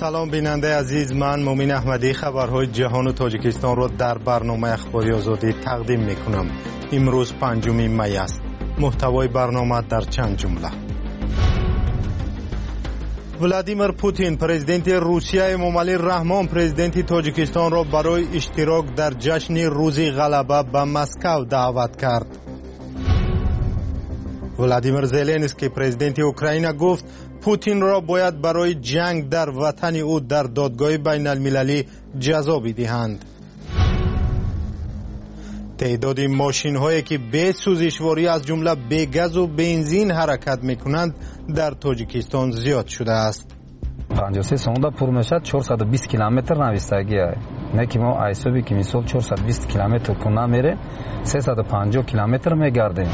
سلام بیننده عزیز، من مومین احمدی خبرهای جهان و تاجیکستان را در برنامه اخباری آزادی تقدیم میکنم. امروز 5 می است. محتوای برنامه در چند جمله. ولادیمیر پوتین پرزیدنت روسیه امامعلی رحمان پرزیدنت تاجیکستان را برای اشتراک در جشن روز غلبه به مسکو دعوت کرد. ولادیمیر زلنسکی پرزیدنت اوکراین گفت پوتین را باید برای جنگ در وطن او در دادگاه بین المللی جزا بدهند. تعداد ماشین هایی که به سوزشواری از جمله به گاز و بنزین حرکت میکنند در تاجیکستان زیاد شده است. 53 سوندا پر میشد 420 کیلومتر نویستگی است. نه که ما ایسوبی که میسول 420 کیلومتر پر نمیره 350 کیلومتر میگرده.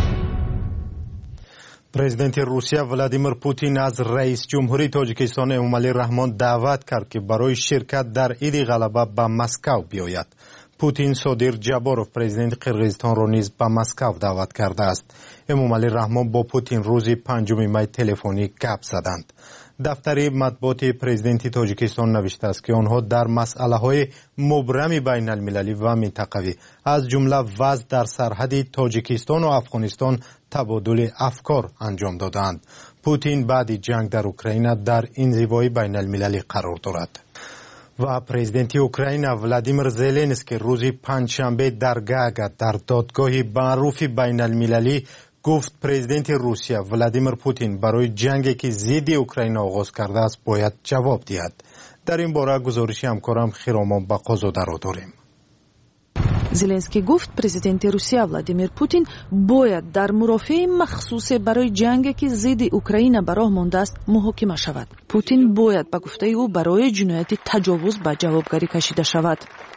پرزیدنت روسیه ولادیمیر پوتین از رئیس جمهوری تاجیکستان امامعلی رحمان دعوت کرد که برای شرکت در عید غلبه به مسکو بیاید. پوتین صادر جاباروف پرزیدنت قرقیزستان را نیز به مسکو دعوت کرده است. امامعلی رحمان با پوتین روز 5 می تلفنی گپ زدند. دفتر مطبوعات پرزیدنت تاجیکستان نوشته است که آنها در مسئله‌های مبرم بین المللی و منطقوی از جمله وضع در سرحد تاجیکستان و افغانستان تبادل افکار انجام دادند. پوتین بعد جنگ در اوکراین در انزوای بین المللی قرار دارد. و پرزیدنت اوکراین ولادیمیر زلنسکی روز پنجشنبه در گاگا در دادگاه معروف بین المللی گفت پرزیدنت روسیه ولادیمیر پوتین برای جنگی که ضد اوکراین آغاز کرده است باید جواب دهد. در این باره گزارش همکارم خیرامان بقازاده را داریم. زلنسکی گفت پرزیدنت روسیه ولادیمیر پوتین باید در مرافع مخصوص برای جنگی که ضد اوکراین به راه مانده است محاکمه شود. پوتین باید به گفته او برای جنایت تجاوز به جوابگری کشیده شود.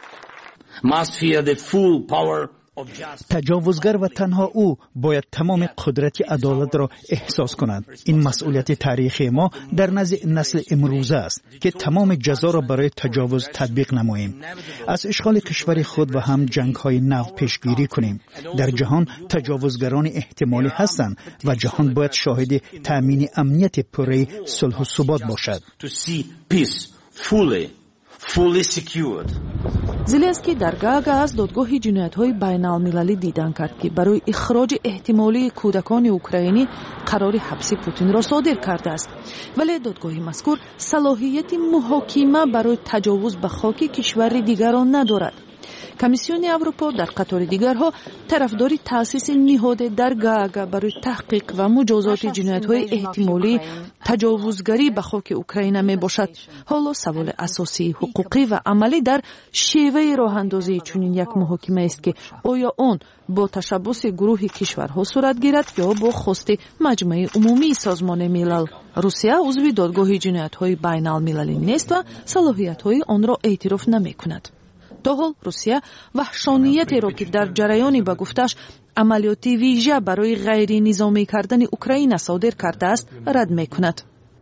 تجاوزگر و تنها او باید تمام قدرت عدالت را احساس کند. این مسئولیت تاریخی ما در نزد نسل امروزه است که تمام جزا را برای تجاوز تطبیق نماییم. از اشغال کشور خود و هم جنگ‌های نو پیشگیری کنیم. در جهان تجاوزگران احتمالی هستند و جهان باید شاهد تأمین امنیت پره، صلح و ثبات باشد. زلنسکی در گاگا از دادگاه جنایت‌های بین‌المللی دیدن کرد که برای اخراج احتمالی کودکان اوکراینی قرار حبس پوتین را صادر کرده است، ولی دادگاه مذکور صلاحیت محاکمه برای تجاوز به خاک کشور دیگران ندارد. کمیسیون اروپا در قطار دیگرها طرفدار تأسیس نهاد در گاگا برای تحقیق و مجازات جنایت‌های احتمالی تجاوزگری به خاک اوکراین می باشد. حالا سوال اساسی حقوقی و عملی در شیوه راه اندازی چنین یک محاکمه است که آیا آن با تشبث گروه کشورها صورت گیرد یا با خواست مجمع عمومی سازمان ملل. روسیه عضو دادگاه جنایت‌های بین‌المللی نیست و صلاحیت‌های آن را اعتراف نمی‌کند. تا حال روسیه وحشانیتی را که در جریانی به گفتش عملیات ویژه برای غیر نظامی کردن اوکراین صادر کرده است رد می‌کند.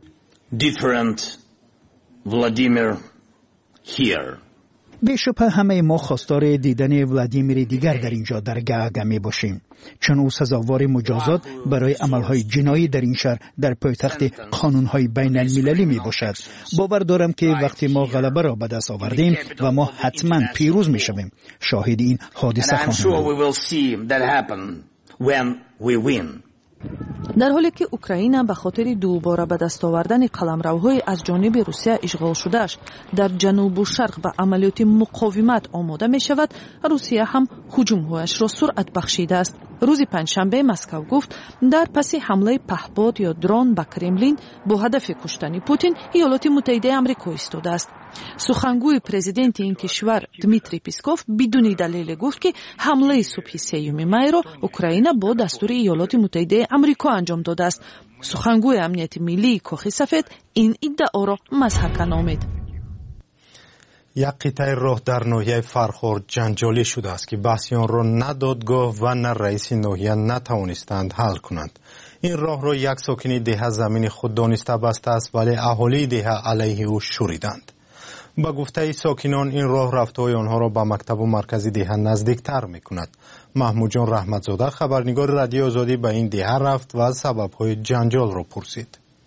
به شبه همه ما خواستار دیدن ولادیمیر دیگر در اینجا در گاگا می باشیم، چون او سزاوار مجازات برای عملهای جنایی در این شهر در پایتخت قانونهای بین المللی می باشد. باور دارم که وقتی ما غلبه را به دست آوردیم و ما حتما پیروز می شویم، شاهد این حادثه خواهیم بود. در حالی که اوکراین به خاطر دوباره به دست آوردن قلمروهای از جانب روسیه اشغال شدهش در جنوب و شرق به عملیات مقاومت آماده می شود، روسیه هم هجومهایش را سرعت بخشیده است. روز پنجشنبه مسکو گفت در پس حمله پهپاد یا درون به کرملین با هدف کشتن پوتین ایالات متحده آمریکا ایستاده است. سخنگوی پرزیدنت این کشور دمیتری پیسکوف بدون دلیل گفت که حمله صبح 3 می را اوکراین با دستور ایالات متحده آمریکا انجام داده است. سخنگوی امنیت ملی کاخ سفید این ادعا را مضحک نامید. یک قطعه راه در ناحیه فرخار جنجالی شده است که بحث آن را نه دادگاه و نه رئیس ناحیه نتوانستند حل کنند. این راه را یک ساکن ده زمین خود دانسته بسته است، ولی اهالی ده علیه او شوریدند. با گفته ساکنان این راه رفتهای آنها را به مکتب و مرکز ده نزدیکتر می کند. محمود جان رحمتزاده خبرنگار رادیو آزادی به این ده رفت و سببهای جنجال را پرسید.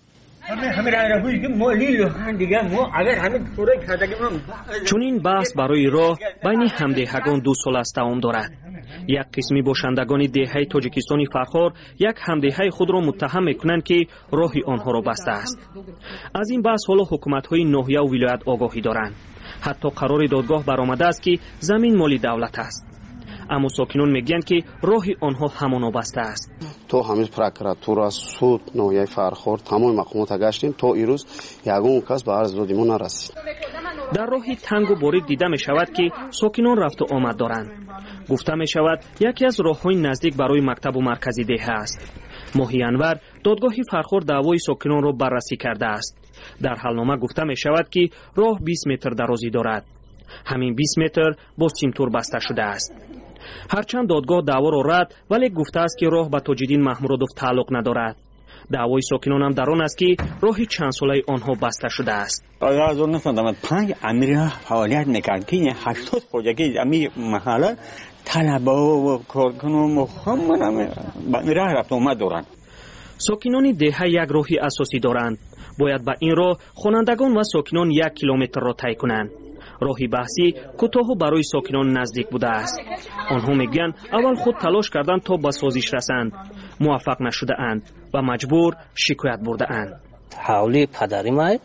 چون این بحث برای راه بین همدهگان 2 سال است دوام دارد. یک قسمی باشندگان دهه تاجیکستانی فرخار یک همدهه خود را متهم میکنند که راه آنها را بسته است. از این بحث حالا حکومت‌های ناحیه و ولایت آگاهی دارند. حتی قرار دادگاه برآمده است که زمین مال دولت است. اما ساکنان میگویند که راه آنها همانا بسته است. تو همیز پروکراتورا، سود، ناحیه فرخار تمام مقامات گشتیم تا امروز یگان کس به عرض دادیم نرسید. در راهی تنگ و باریک دیده می شود که ساکنان رفت و آمد دارند. گفته می شود یکی از راه‌های نزدیک برای مکتب و مرکزی دهه است. ماهی انور دادگاه فرخار دعوای ساکنان را بررسی کرده است. در حلنامه گفته می شود که راه 20 متر درازی دارد. همین 20 متر با سیمتور بسته شده است. هرچند دادگاه دعوا را رد ولی گفته است که راه به تاج‌الدین محمودوف تعلق ندارد. دعوای ساکنان هم در آن است که راه چند ساله آنها بسته شده است. از 1995 امیر فعالیت میکرد که 80 خودگی امیر محله طلبه و کارکنان مخمم راه رفت آمد دارند. ساکنان دهه یک راهی اساسی دارند. باید به این راه خوانندگان و ساکنان 1 کیلومتر را طی کنند. راهی بحثی کوتاه و برای ساکنان نزدیک بوده است. آنها میگویند اول خود تلاش کردند تا به سازش رسند، موفق نشده اند و مجبور شکایت برده اند. حوالی پدریم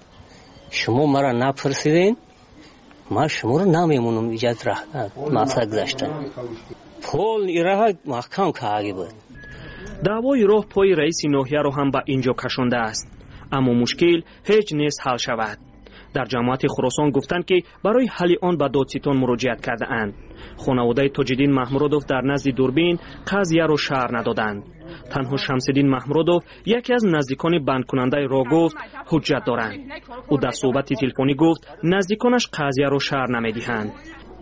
شما مرا نپرسیدین، ما شما رو نمیمونم ایجاد مقصد گذاشتن. پول ایرها محکم که بود. دعوای راه پای رئیس ناحیه را هم به اینجا کشانده است، اما مشکل هیچ نیست حل شود. در جماعت خراسان گفتند که برای حل آن به دادستان مراجعت کرده اند. خانواده تاج‌الدین محمودوف در نزد دوربین قضیه را شرح ندادند. تنها شمس‌الدین محمودوف یکی از نزدیکان بند کننده را گفت حجت دارند. او در صحبت تلفنی گفت نزدیکانش قضیه را شرح نمیدهند.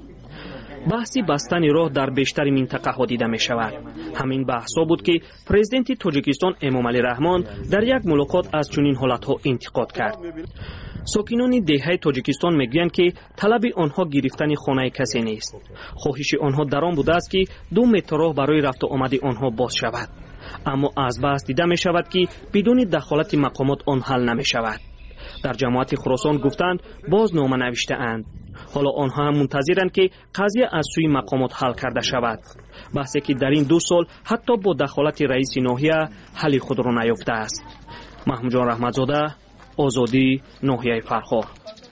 بحثی بستن راه در بیشتر منطقه ها دیده می شود. همین بحثا بود که پرزیدنت تاجیکستان امامعلی رحمان در یک ملاقات از چنین حالت ها انتقاد کرد. ساکنان دهه تاجیکستان میگویند که طلب آنها گرفتن خانه کسی نیست. خواهش آنها در آن بوده است که 2 متر راه برای رفت و آمد آنها باز شود. اما از بحث دیده می شود که بدون دخالت مقامات آن حل نمی شود. در جماعت خراسان گفتند باز نامه نوشته اند. حالا آنها هم منتظرند که قضیه از سوی مقامات حل کرده شود. بحثی که در این 2 سال حتی با دخالت رئیس ناحیه حل خود را نیافته است. محمود جان رحمتزاده، آزادی، ناحیه فرخار.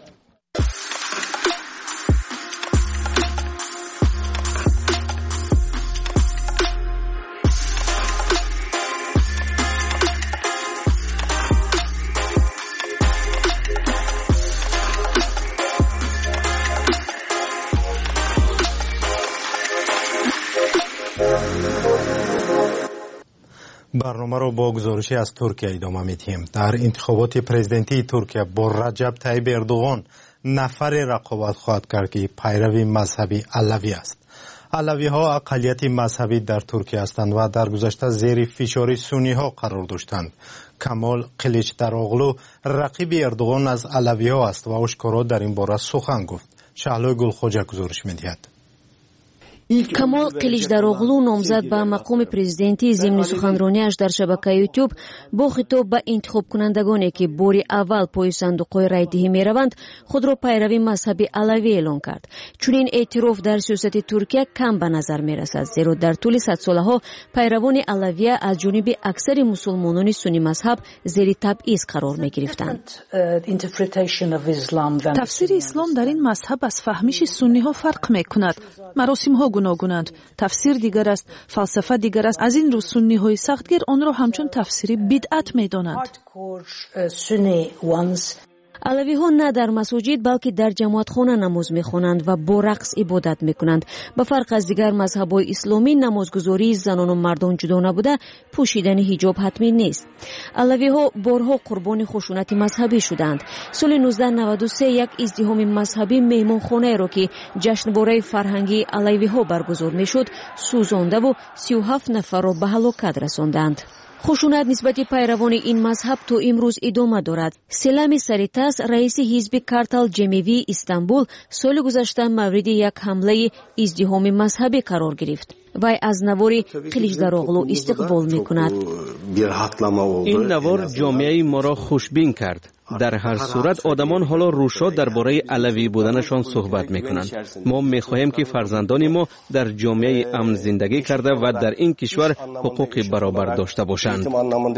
برنامه را با گزارشی از ترکیه ادامه می‌دهیم. در انتخابات پرزیدنتی ترکیه با رجب طیب اردوغان نفر رقابت خواهد کرد که پیرو مذهبی علوی است. علوی ها اقلیت مذهبی در ترکیه هستند و در گذشته زیر فشار سنی ها قرار داشتند. کمال قلیچداروغلو رقیب اردوغان از علوی ها است و آشکارا در این باره سخن گفت. شهلوی گلخوجه گزارش می‌دهد. камол қиличдароғлу номзад ба мақоми президентӣ зимни суханронияш дар шабакаи ютуб бо хитоб ба интихобкунандагоне ки бори аввал пои сандуқҳои райдиҳӣ мераванд худро пайрави мазҳаби алавӣ эълон кард. чунин эътироф дар сиёсати туркия кам ба назар мерасад, зеро дар тӯли садсолаҳо пайравони алавия аз ҷониби аксари мусулмонони сунни мазҳаб зери табъиз қарор мегирифтанд. тафсири ислом дар ин мазҳаб аз фаҳмиши сунниҳо фарқ мекунад. маросимҳо гуногунанд, тафсир дигар аст, фалсафа дигар аст. аз ин рӯ сунниҳои сахтгир онро ҳамчун тафсири бидъат медонанд. алавиҳо на дар масоҷид балки дар ҷамоатхона намоз мехонанд ва бо рақс ибодат мекунанд. ба фарқ аз дигар мазҳабҳои исломӣ намозгузории занону мардон ҷудо набуда пӯшидани ҳиҷоб ҳатмӣ нест. алавиҳо борҳо қурбони хушунати мазҳабӣ шуданд. соли 1993 як издиҳоми мазҳабӣ меҳмонхонаеро ки ҷашнбораи фарҳангии алавиҳо баргузор мешуд сӯзондаву 37 нафарро ба ҳалокат расонданд. хушунат нисбати пайравони ин мазҳаб то имрӯз идома дорад. селами саритас раиси ҳизби картал ҷемевии истанбул соли гузашта мавриди як ҳамлаи издиҳоми мазҳабӣ қарор гирифт. وی از نوار قلیچداروغلو استقبال میکند. این نوار جامعه ما را خوشبین کرد. در هر صورت آدمان حالا روشا درباره علوی بودنشان صحبت میکنند. ما میخواهیم که فرزندان ما در جامعه امن زندگی کرده و در این کشور حقوق برابر داشته باشند.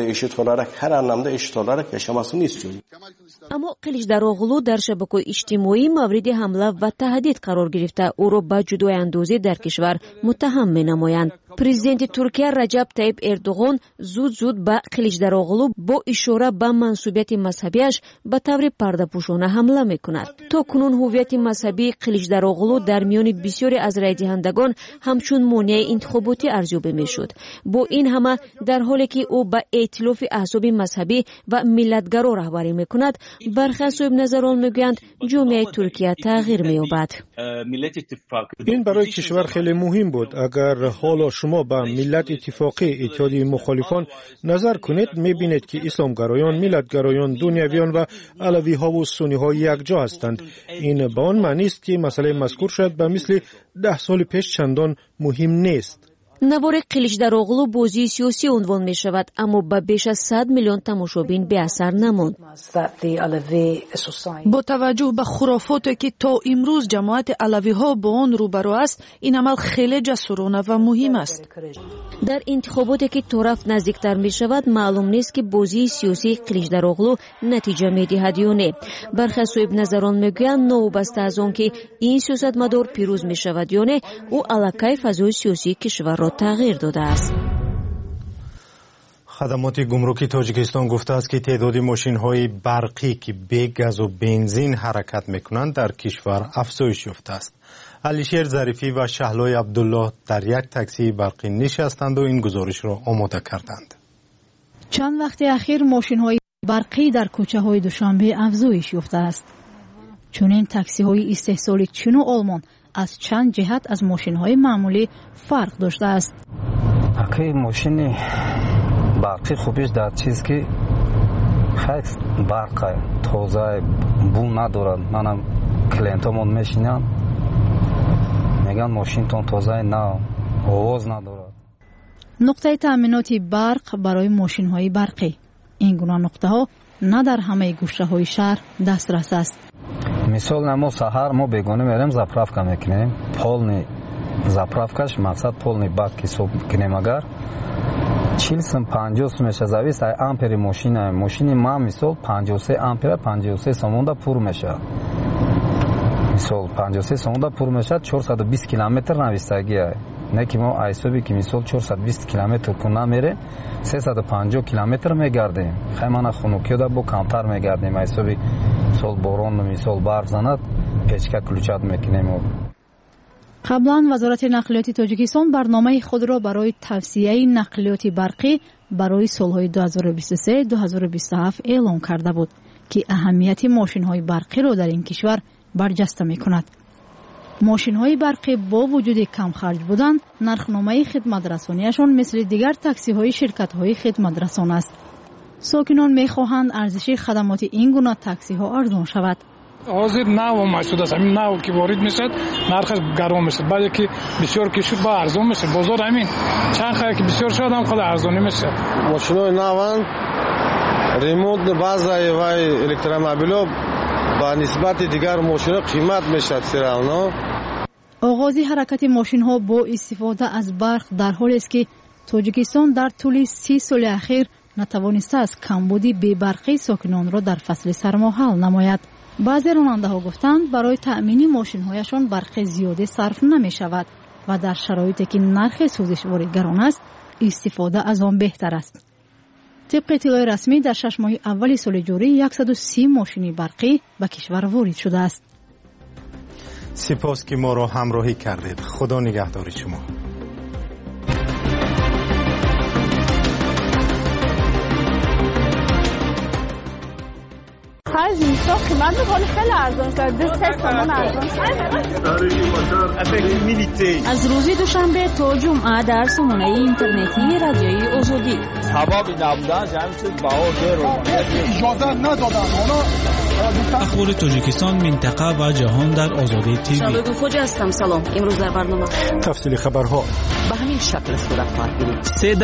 اما قلیچداروغلو در شبکه‌های اجتماعی مورد حمله و تهدید قرار گرفته او را به جدای اندازی در کشور متهم مینمایند. پرزیدنت ترکیه رجب طیب اردوغان زود به قلیچداروغلو با اشاره به منسوبیت مذهبیش به طور پرده‌پوشانه حمله میکند. تا کنون هویت مذهبی قلیچداروغلو در میان بسیاری از رای دهندگان همچون مانع انتخاباتی ارزیابی میشد. با این همه در حالی که او به ائتلاف احزاب مذهبی و ملتگرا رهبری میکند، برخی صاحب نظران میگویند جامعه ترکیه تغییر مییابد. این برای کشور خیلی مهم بود. اگر حالا شما به ملت اتفاقی اتحادیه مخالفان نظر کنید، میبینید که اسلامگرایان، ملتگرایان، دنیویان و علوی ها و سنی ها یک جا هستند. این به آن معنی است که مسئله مذکور شاید به مثل 10 سال پیش چندان مهم نیست. نوار قلیچداروغلو بازی سیاسی عنوان می شود، اما به بیش از 100 میلیون تماشابین به اثر نماند. با توجه به خرافاتی که تا امروز جماعت علوی ها با آن روبرو است، این عمل خیلی جسورانه و مهم است. در انتخاباتی که طرف نزدیکتر می شود، معلوم نیست که بازی سیاسی قلیچداروغلو نتیجه می دهد یا نه. برخی صاحب نظران می گویند نوبسته از آن که این سیاستمدار پیروز می شود یا نه، او علاقه فضای سیاسی کشور را تغییر داده است. خدمات گمرکی تاجیکستان گفته است که تعداد ماشین‌های برقی که به گاز و بنزین حرکت می‌کنند در کشور افزایش یافته است. علیشیر ظریفی و شهلای عبدالله در یک تاکسی برقی نشستند و این گزارش را آماده کردند. چند وقت اخیر ماشین‌های برقی در کوچه‌های دوشنبه افزایش یافته است. چون این تاکسی‌های استحصال چین و آلمان از چند جهت از ماشین‌های معمولی فرق داشته است. اگه ماشین برقی خوبیش در چیز که خیلی برق تازه بو ندارد. منم کلینتامون میشینم میگن ماشینتون تازه نه، آواز ندارد. نقطه تأمینات برق برای ماشین‌های برقی. این گونه نقطه‌ها نه در همه گوشه‌های شهر دسترس است. مثال ما سحر ما بگونه میریم заправка میکنیم، полный заправкаш мақсад полный бак حساب کنیم. اگر 40 см 50 میشه зависит از ампери ماشین. ماشین ما مثال 53 ампер 53 سموندا پر میشه. مثال 53 سموندا پر میشه 420 کیلومتر نویستگی است. نه که ما حسابی که مثال 420 کیلومتر کنه میره 350 کیلومتر میگردیم. خیلی خنوکیدا با کمتر میگردیم. حسابی مثال باران مثال برف زند پیچکا کلوچات میکنیم. قبلا وزارت نقلیات تاجیکستان برنامه خود را برای توسعه نقلیات برقی برای سالهای 2023-2027 اعلام کرده بود که اهمیت ماشین‌های برقی را در این کشور برجسته می‌کند. ماشین‌های برقی با وجود کم خرج بودن، نرخنامه خدمت‌رسانیشان مثل دیگر تاکسی‌های شرکت‌های خدمت‌رسان است. ساکنان می‌خواهند ارزش خدمات این گونه تاکسی‌ها ارزان شود. حاضر نو محسود است. همین نو که وارد میشد نرخش گرم میشه. بعد که بسیار که شد با ارزان میشه. بازار همین چند خیلی که بسیار شد هم خود ارزانی میشه. ماشینای نوان ремонт базаи ва электромобило ба нисбати дигар мошина қимат мешавад сиравно. آغاز حرکت ماشین‌ها با استفاده از برق در حالی است که تاجیکستان در طول 30 سال اخیر نتوانسته است کمبودی بی‌برقی ساکنان را در فصل سرما حل نماید. بعضی راننده‌ها گفتند برای تأمین ماشین‌هایشان برق زیاده صرف نمی‌شود و در شرایطی که نرخ سوزشوار گران است استفاده از آن بهتر است. طبق اطلاع رسمی در 6 ماه اول سال جاری 130 ماشین برقی به کشور وارد شده است. سپاس که ما را همراهی کردید. خدا نگهدار شما. 5 میلیون قیمت ولی خیلی ارزان شد. 2 تومان ارزان شد. از روز دوشنبه تا جمعه در سامانه اینترنتی رادیوی آزادی. سبب نبودن جمعیت بها اجازه ندادن. اخبار تاجیکستان، منطقه و جهان در آزادی تیوی. شالوگل خوجا هستم. سلام. امروز در برنامه تفصیل خبرها به همین شکل صورت خواهد گرفت.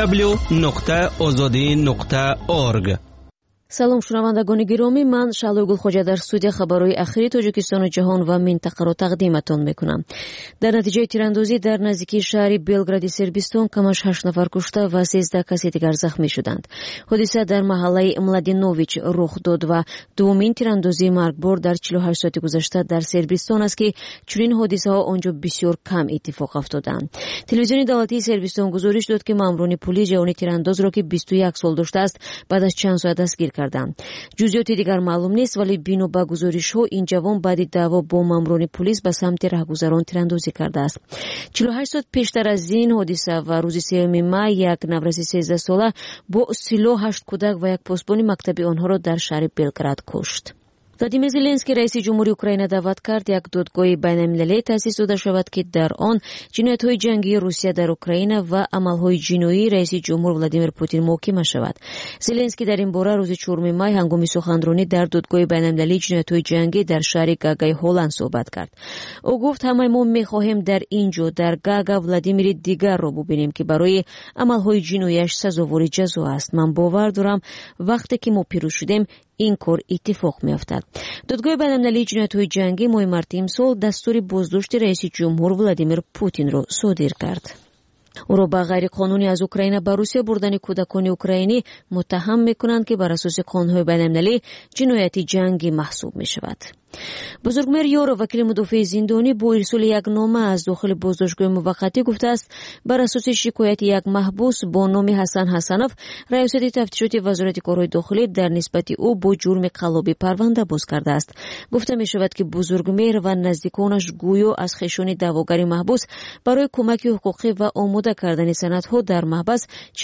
www.azadi.org. салом шунавандагони гиромӣ, ман шалӯгул хоҷа дар студия хабарҳои ахири тоҷикистону ҷаҳон ва минтақаро тақдиматон мекунам. дар натиҷаи тирандозӣ дар наздикии шаҳри белгради сербистон камаш 8 нафар кушта ва 13 каси дигар захмӣ шуданд. ҳодиса дар маҳаллаи младенович рух дод ва дуввумин тирандозии маргбор дар 48 соати гузашта дар сербистон аст ки чунин ҳодисаҳо онҷо бисёр кам иттифоқ афтодаанд. телевизиони давлатии сербистон гузориш дод ки маъмурони пулӣ ҷавони тирандозро ки 21 сол доштааст баъд аз чанд соат дастгир карданд. ҷузъиёти дигар маълум нест, вале бино ба гузоришҳо ин ҷавон баъди даъво бо маъмурони полис ба самти раҳгузарон тирандозӣ кардааст. 48 соат пештар аз ин ҳодиса ва рӯзи 3 май як навраси 13 сола бо силоҳ 8 кӯдак ва як посбони мактаби онҳоро дар шаҳри Белград кушт. владимир зеленский раиси ҷумҳури Украина даъват кард як додгоҳи байналмилалӣ таъсис дода шавад ки дар он ҷиноятҳои ҷангии Русия дар Украина ва амалҳои ҷиноии раиси ҷумҳур Владимир Путин муҳокима шавад. зеленский дар ин бора рӯзи 4 май ҳангоми суханронӣ дар додгоҳи байналмилалии ҷиноятҳои ҷангӣ дар шаҳри Гагаи Ҳолланд суҳбат кард. ӯ гуфт: ҳамаи мо мехоҳем дар ин ҷо дар Гага Владимири дигарро бубинем ки барои амалҳои ҷиноияш сазовори ҷазо аст. ман бовар дорам вақте ки мо пирӯз шудем ин кор иттифоқ меафтад. додгоҳи байналмилалии ҷиноятҳои ҷангӣ моҳи марти имсол дастури боздошти раиси ҷумҳур Владимир Путинро содир кард. ӯро ба ғайриқонунӣ аз Украина ба Русия бурдани кӯдакони украинӣ муттаҳам мекунанд ки бар асоси қонунҳои байналмилалӣ ҷинояти ҷангӣ маҳсуб мешавад. бузургмер Ёров, вакили мудофии зиндонӣ, бо ирсоли як нома аз дохили боздоштгоҳи муваққатӣ гуфтааст бар асоси шикояти як маҳбус бо номи Ҳасан Ҳасанов раёсати тафтишоти вазорати корҳои дохилӣ дар нисбати ӯ бо ҷурми қаллобӣ парванда боз кардааст. гуфта мешавад ки бузургмер ва наздиконаш гӯё аз хешони даъвогари маҳбус барои кӯмаки ҳуқуқӣ ва омода кардани санадҳо дар маҳбас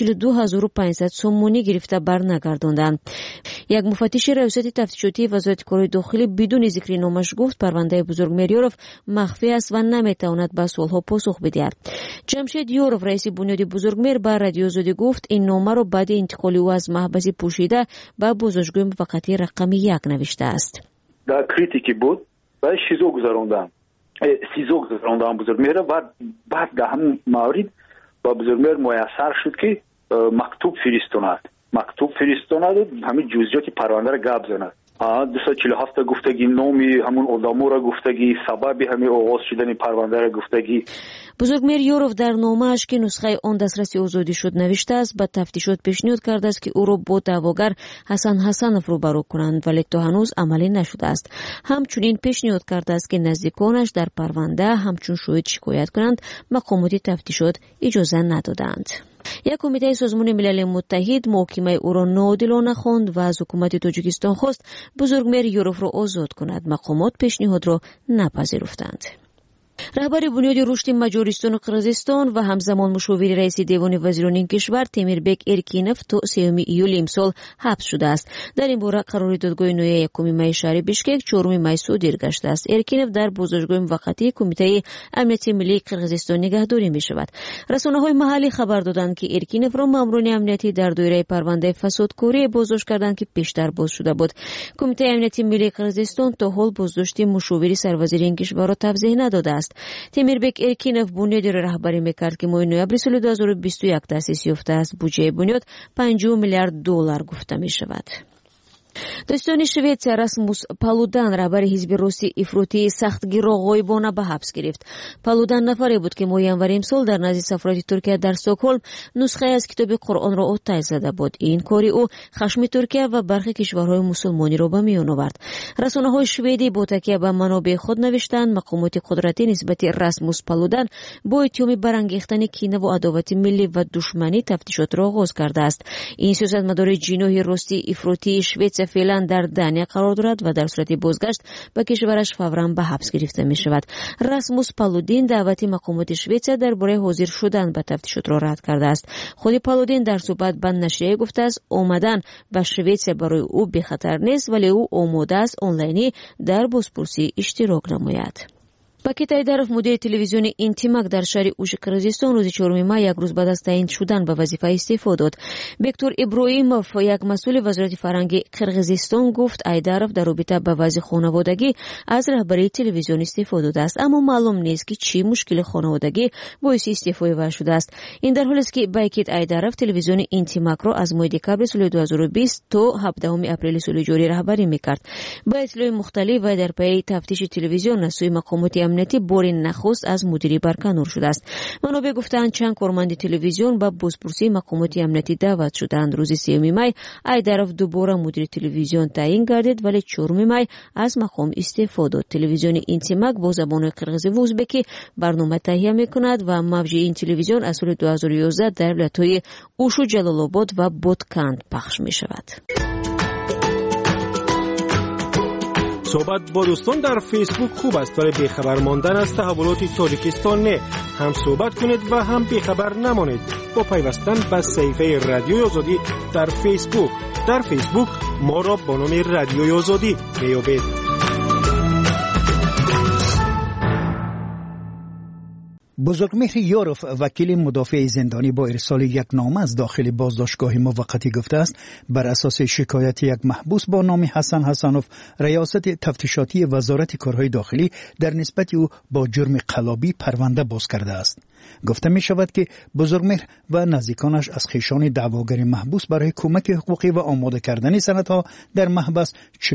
42500 сомонӣ гирифта барнагардонданд. як муфаттиши раёсати тафтишоти вазорати корҳои дохилӣ бидуни зикри номаш гуфт парвандаи бузургмер Ёров махфӣ аст ва наметавонад ба суолҳо посух бидиҳад. ҷамшед Ёров, раиси бунёди бузургмер, ба Радиои Озодӣ гуфт ин номаро баъди интиқоли ӯ аз маҳбаси пӯшида ба боздоштгоҳи муваққатии рақами 1 навиштааст. дар критики буд ва сизо гузарондан бузургмера ва баъд дар ҳамин маврид ба бузургмер муяссар шуд ки мактуб фиристонад ҳамин ҷузъиёти парвандаро гап занад. 247 гуфтагӣ номи ҳамун одаморо гуфтагӣ, сабаби ҳамин оғоз шудани парвандаро гуфтагӣ. бузургмер Ёров дар номааш ки нусхаи он дастраси озодӣ шуд навиштааст ба тафтишот пешниҳод кардааст ки ӯро бо даъвогар Ҳасан Ҳасанов рӯбарӯ кунанд, вале то ҳанӯз амалӣ нашудааст. ҳамчунин пешниҳод кардааст ки наздиконаш дар парванда ҳамчун шоҳид шикоят кунанд, мақомоти тафтишот иҷоза надоданд. як кумитаи Созмони Милали Муттаҳид муҳокимаи ӯро ноодилона хонд ва аз ҳукумати Тоҷикистон хост бузургмер Ёровро озод кунад. мақомот пешниҳодро напазируфтанд. раҳбари бунёди рушди Маҷористону Қирғизистон ва ҳамзамон мушовири раиси Девони вазирони ин кишвар Темирбек Эркинов то 3 июли имсол ҳабс шудааст. дар ин бора қарори додгоҳи ноҳияи 1 майи шаҳри Бишкек 4 май содир гаштааст. Эркинов дар боздоштгоҳи муваққатии Кумитаи амнияти миллии Қирғизистон нигаҳдорӣ мешавад. расонаҳои маҳаллӣ хабар доданд ки Эркиновро маъмурони амниятӣ дар доираи парвандаи фасодкорӣ боздошт карданд ки пештар боз шуда буд. Кумитаи амнияти миллии Қирғизистон то ҳол боздошти мушовири сарвазири ин кишварро тавзеҳ надодааст. Темирбек Эркинов бунёдиро раҳбарӣ мекард ки моҳи ноябри соли 2021 таъсис ёфтааст. буҷаи бунёд $50 миллиард гуфта мешавад. достони Шветсия Расмус Палудан, раҳбари ҳизби рости ифротии сахтгиро ғоибона ба ҳабс гирифт. Палудан нафаре буд ки моҳи январи имсол дар назди сафорати Туркия дар Стокҳолм нусхае аз китоби Қуръонро оташ зада буд. ин кори ӯ хашми Туркия ва бархи кишварҳои мусулмониро ба миён овард. расонаҳои шведӣ бо такя ба манобеъи худ навиштанд мақомоти қудратӣ нисбати Расмус Палудан бо иттиҳоми барангехтани кинаву адовати миллӣ ва душманӣ тафтишотро оғоз кардааст. ин сиёсатмадори ҷиноҳи рости ифротии Шветсия شویتسیا فعلا در دنیا قرار دارد و در صورت بازگشت به کشورش فوراً به حبس گرفته می شود. راسموس پالودین دعوت مقامات شویتسیا درباره حاضر شدن به تفتیشات را رد کرده است. خود پالودین در صحبت با نشریه گفته است آمدن به شویتسیا برای او بی خطر نیست، ولی او آماده است آنلاینی در بازپرسی اشتراک نماید. Бакет Айдаров, мудир телевизиони «Интимак» дар шаҳри Ӯши, Қирғизистон, рӯзи 4 май як рӯз баъд аз таъин шудан ба вазифа истеъфо дод. Бектур Иброимов, як масъули вазорати фарҳанги Қирғизистон, гуфт Айдаров дар робита ба вазъи хонаводагӣ аз раҳбарии телевизион истеъфо додааст, аммо маълум нест ки чӣ мушкили хонаводагӣ боиси истеъфои вай шудааст. Ин дар ҳолест ки Бакет Айдаров телевизиони «Интимак»ро аз моҳи декабри соли 2020 то 17 апрели соли ҷорӣ раҳбарӣ мекард. Ба иттилои мухталиф вай дар пайи тафтиши телевизион аз сӯи мақомоти амнияти бори нахуст аз мудири барканор шудааст. Манобеъ гуфтаанд чанд корманди телевизион ба бозпурсии мақомоти амнияти даъват шуданд. Рӯзи 3 май Айдаров дубора мудири телевизион таъин гардид, вале 4 май аз мақом истеъфо дод. Телевизиони «Интимак» бо забонои қирғизӣ ва ӯзбекӣ барнома таҳия мекунад ва мавҷи ин телевизион аз соли 2011 дар вилоятҳои Ушу, Ҷалолобод ва Бодканд пахш мешавад. صحبت با دوستان در فیسبوک خوب است، ولی بیخبر ماندن از تحولات تاجیکستان نه. هم صحبت کنید و هم بیخبر نمانید با پیوستن به صفحه رادیوی آزادی در فیسبوک. در فیسبوک ما را با نام رادیوی آزادی بیابید. بزرگمهر یاروف، وکیل مدافع زندانی، با ارسال یک نامه از داخل بازداشتگاه موقتی گفته است بر اساس شکایت یک محبوس با نام حسن حسنوف، ریاست تفتیشاتی وزارت کارهای داخلی در نسبت او با جرم قلابی پرونده باز کرده است. گفته می شود که بزرگمهر و نزدیکانش از خویشان دعواگر محبوس برای کمک حقوقی و آماده کردن سندها در محبس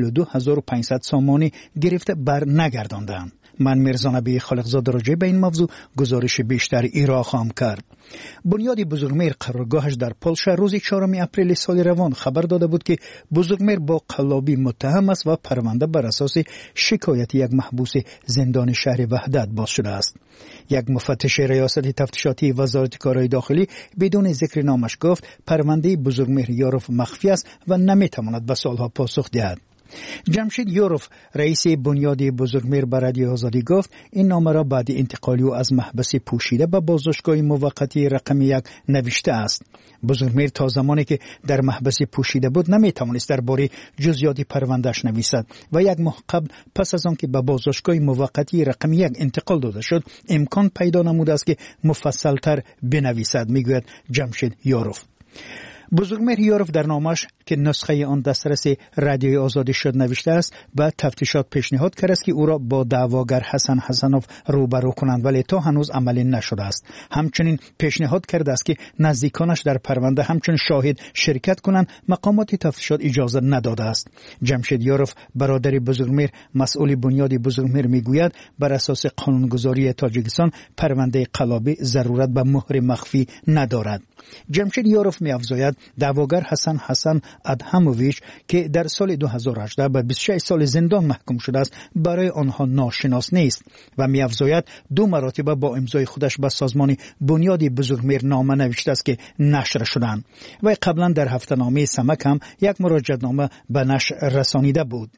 42500 سامانی گرفته بر نگرداندند. من میرزا نبی خالقزاده راجع به این موضوع گزارش بیشتر ایرا خواهم کرد. بنیاد بزرگمهر قرارگاهش در پولشا روز 4 اپریل سال روان خبر داده بود که بزرگمهر با قلابی متهم است و پرونده بر اساس شکایت یک محبوس زندان شهر وحدت باز شده است. یک مفتش ریاست تفتیشاتی وزارت کارهای داخلی بدون ذکر نامش گفت پرونده بزرگمهر یاروف مخفی است و نمیتواند به سالها پاسخ دهد. جمشید یاروف، رئیس بنیاد بزرگمهر به رادیو آزادی گفت این نامه را بعد انتقال او از محبس پوشیده به بازداشتگاه موقتی رقم 1 نوشته است. بزرگمهر تا زمانی که در محبس پوشیده بود نمیتوانست درباره جزئیات پروندهش نویسد و یک ماه قبل پس از آنکه به بازداشتگاه موقتی رقم 1 انتقال داده شد امکان پیدا نموده است که مفصلتر بنویسد، میگوید جمشید یاروف. بزرگمهر یاروف در نامش که نسخه آن دسترس رادیوی آزادی شد نوشته است به تفتیشات پیشنهاد کرده است که او را با دعواگر حسن حسنوف روبرو کنند، ولی تا هنوز عملی نشده است. همچنین پیشنهاد کرده است که نزدیکانش در پرونده همچون شاهد شرکت کنند، مقامات تفتیشات اجازه نداده است. جمشید یاروف، برادر بزرگمهر، مسئول بنیاد بزرگمهر، میگوید بر اساس قانونگذاری تاجیکستان پرونده قلابی ضرورت به مهر مخفی ندارد. جمشید یاروف می‌افزاید دعواگر حسن ادهموویچ که در سال 2018 به 26 سال زندان محکوم شده است برای آنها ناشناس نیست و می‌افزاید 2 مرتبه با امضای خودش به سازمان بنیاد بزرگمهر نامه نوشته است که نشر شدند و قبلا در هفته‌نامه سمک هم یک مراجعه‌نامه به نشر رسانیده بود.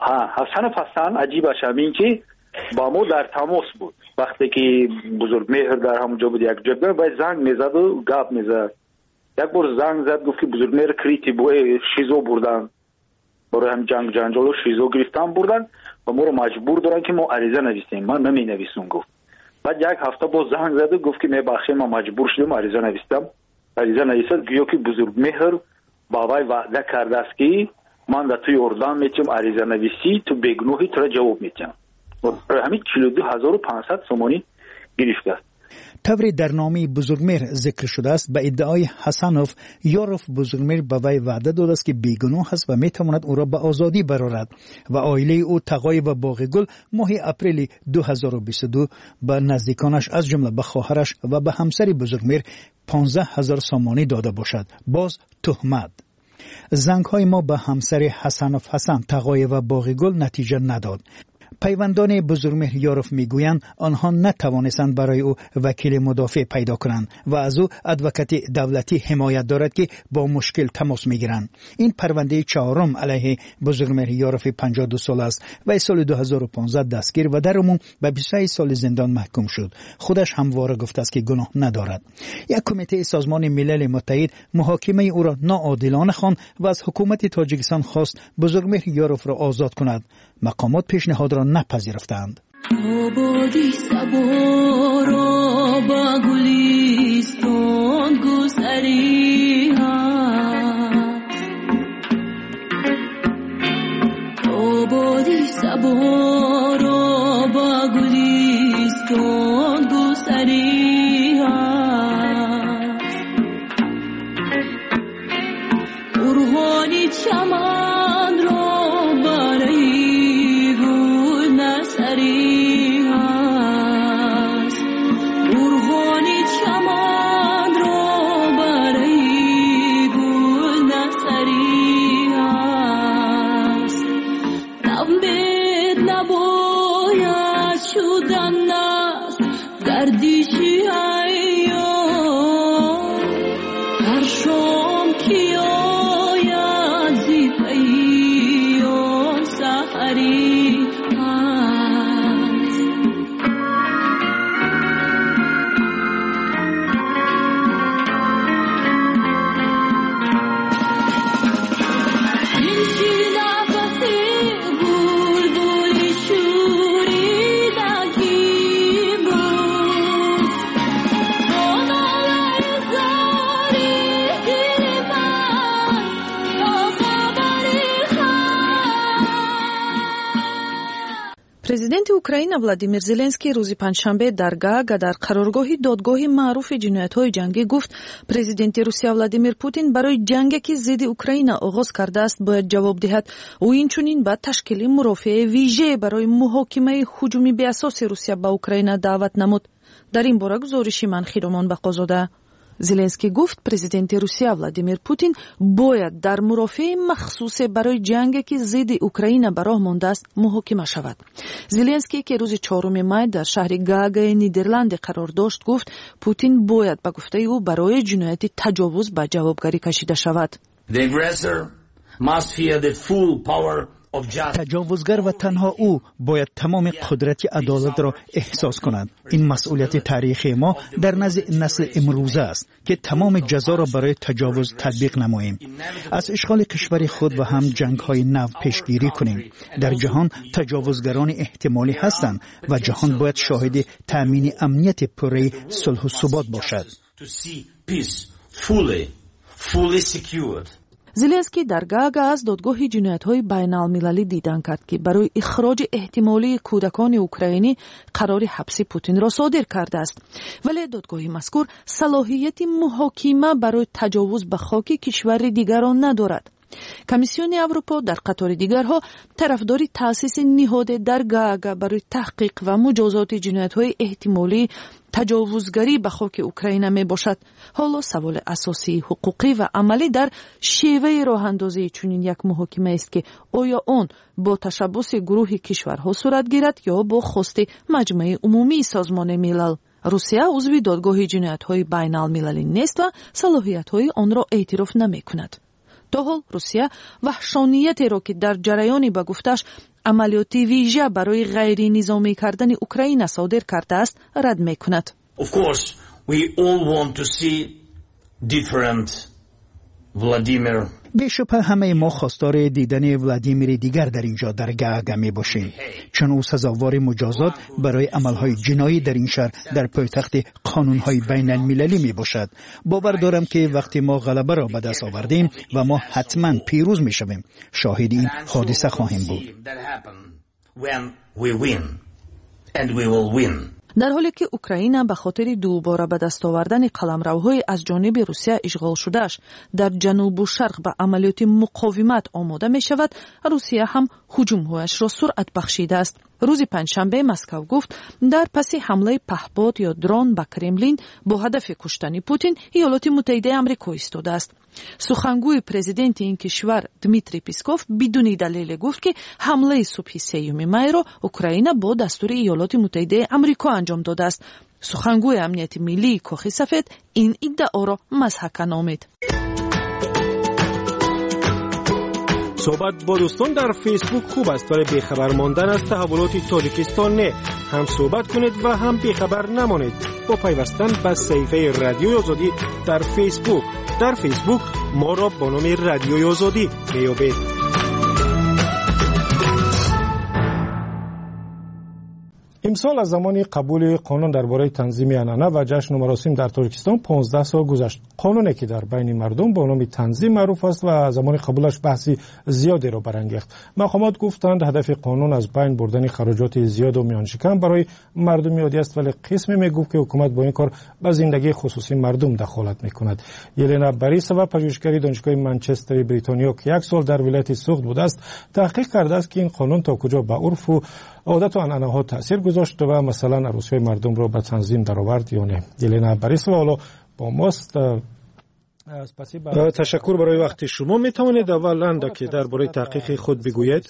حسن عجیبش همین که با ما در تماس بود. وقتی که بزرگمهر در همونجا بود یک جا به زنگ میزد و گپ میزد. یک بار زنگ زد گفت که بزرگمهر کریتی بوی شیزو بردن، برای هم جنجال و شیزو گرفتن بردن و ما رو مجبور دارن که ما عریضه نویسیم. من نمی نویسم گفت. بعد یک هفته با زنگ زد گفت که بخیر من مجبور شدم عریضه نویسم. عریضه نویسد گویا که بزرگمهر با وی وعده کرده است که من در توی اردن میتونم عریضه نویسی تو بگنوهی تو را جواب میتونم. همین 42500 سومانی گرفته است. طوری در نامه بزرگمهر ذکر شده است به ادعای حسنوف، یاروف بزرگمهر به وی وعده داده است که بیگناه است و میتواند او را به آزادی برآورد و عائله او تقای و باغگل ماه اپریل 2022 به نزدیکانش از جمله به خواهرش و به همسر بزرگمهر 15000 سامانی داده باشد. باز تهمت. زنگ‌های ما به همسر حسنوف تقای و باغگل نتیجه نداد. پیوندان بزرگمهر یاروف میگویند آنها نتوانستند برای او وکیل مدافع پیدا کنند و از او ادوکات دولتی حمایت دارد که با مشکل تماس میگیرند. این پرونده چهارم علیه بزرگمهر یاروف 52 سال است و سال 2015 دستگیر و در عموم به 23 سال زندان محکوم شد. خودش همواره گفته است که گناه ندارد. یک کمیته سازمان ملل متحد محاکمه او را ناعادلانه خواند و از حکومت تاجیکستان خواست بزرگمهر یاروف را آزاد کند. مقامات پیشنهاد را نپذیرفتند. آبادی صبا را با گلیستان گستری هست. آبادی صبا را با گلیستان گستری هست. برهانی چمن را برای گل نسری هست. برهانی چمن را برای گل نسری هست. نبید نباید شدن است گردشی ایام. هر شام که آید زی پیام سحری هست. این چی نفسی بلبل شوریدگی بود. آنالای زاری دل من تا خبری президенти Украина Владимир Зеленский рӯзи панҷшанбе дар Гаага дар қароргоҳи додгоҳи маъруфи ҷиноятҳои ҷангӣ гуфт президенти Русия Владимир Путин барои ҷанге ки зидди Украина оғоз кардааст бояд ҷавоб диҳад. ӯ инчунин ба ташкили мурофиаи вижее барои муҳокимаи ҳуҷуми беасоси Русия ба Украина даъват намуд. дар ин бора гузориши Манхиромон бақозода. Зеленский гуфт президенти Русия Владимир Путин бояд дар мурофиаи махсусе барои ҷанге ки зидди Украина ба роҳ мондааст муҳокима шавад. Зеленский ки рӯзи 4 май дар шаҳри Гаагаи Нидерланде қарор дошт гуфт Путин бояд ба гуфтаи ӯ барои ҷинояти таҷовуз ба ҷавобгарӣ кашида шавад. تجاوزگر و تنها او باید تمام قدرت عدالت را احساس کند. این مسئولیت تاریخی ما در نزد نسل امروزه است که تمام جزا را برای تجاوز تطبیق نماییم. از اشغال کشور خود و هم جنگ‌های نو پیشگیری کنیم. در جهان تجاوزگران احتمالی هستند و جهان باید شاهد تأمین امنیت پره صلح و ثبات باشد. Зеленский дар Гаага аз додгоҳи ҷиноятҳои байналмилалӣ дидан кард, ки барои ихроҷи эҳтимолии кӯдакони украинӣ қарори ҳабси Путинро содир кардааст. Вале додгоҳи мазкур салоҳияти муҳокима барои таҷовуз ба хоки кишвари дигарон надорад. Комиссиони Аврупо дар қатори дигарҳо тарафдори таъсиси ниҳоде дар Гаага барои таҳқиқ ва муҷозоти ҷиноятҳои эҳтимолии таҷовузгарӣ ба хоки Украина мебошад. ҳоло саволи асосии ҳуқуқӣ ва амалӣ дар шеваи роҳандозии чунин як муҳокимаест ки оё он бо ташаббуси гурӯҳи кишварҳо сурат гирад ё бо хости маҷмӯи умумии созмони милал. Русия узви додгоҳи ҷиноятҳои байналмилалӣ нест ва салоҳиятҳои онро эътироф намекунад. то ҳол Русия ваҳшониятеро ки дар ҷараёни ба гуфташ амалиёти вижа барои ғайринизомӣ кардани Украина содир кардааст рад мекунад. Of course, we all want to see different Vladimir. بیشتر همه ما خواستار دیدن ولادیمیر دیگر در اینجا در گاگا می باشیم، چون او سزاوار مجازات برای عملهای جنایی در این شهر در پایتخت قانونهای بین المللی می باشد. باور دارم که وقتی ما غلبه را به دست آوردیم و ما حتما پیروز می شویم، شاهد این حادثه خواهیم بود. در حالی که اوکراین به خاطر دوباره به دست آوردن قلمروهای از جانب روسیه اشغال شدهش در جنوب و شرق به عملیات مقاومت آماده می شود، روسیه هم هجومهایش را سرعت بخشیده است. рӯзи панҷшанбе Москав гуфт дар паси ҳамлаи паҳбод ё дрон ба Кремлин бо ҳадафи куштани Путин Иёлоти Муттаҳидаи Амрико истодааст. сухангӯи президенти ин кишвар Дмитрий Песков бидуни далеле гуфт ки ҳамлаи субҳи 3 майро Украина бо дастури Иёлоти Муттаҳидаи Амрико анҷом додааст. сухангӯи амнияти миллии Кохи Сафед ин иддаоро мазҳака номид. صحبت با دوستان در فیسبوک خوب است ولی بیخبر ماندن از تحولات تاجیکستان نه. هم صحبت کنید و هم بیخبر نمانید با پیوستن به صفحه رادیوی آزادی در فیسبوک. در فیسبوک ما را با نام رادیوی آزادی میابید. امسال از زمان قبول قانون درباره تنظیم عنعنه و جشن و مراسم در تاجیکستان 15 سال گذشت. قانونی که در بین مردم با نام تنظیم معروف است و زمان قبولش بحثی زیادی را برانگیخت. مقامات گفتند هدف قانون از بین بردن خراجات زیاد و میان شکم برای مردم عادی است، ولی قسمی میگفت که حکومت با این کار به زندگی خصوصی مردم دخالت میکند. یلنا باریسووا پژوهشگر دانشگاه منچستر بریتانیا که 1 سال در ولایت سوخت بوده است، تحقیق کرده است که این قانون تا کجا به عرف و عادت و عنعنه ها تاثیر گذاشت و مثلا عروسی مردم را به تنظیم درآورد یا نه. یلنا باریسووا حالا با ماست. تشکر برای وقت شما. می توانید اولا که درباره تحقیق خود بگویید؟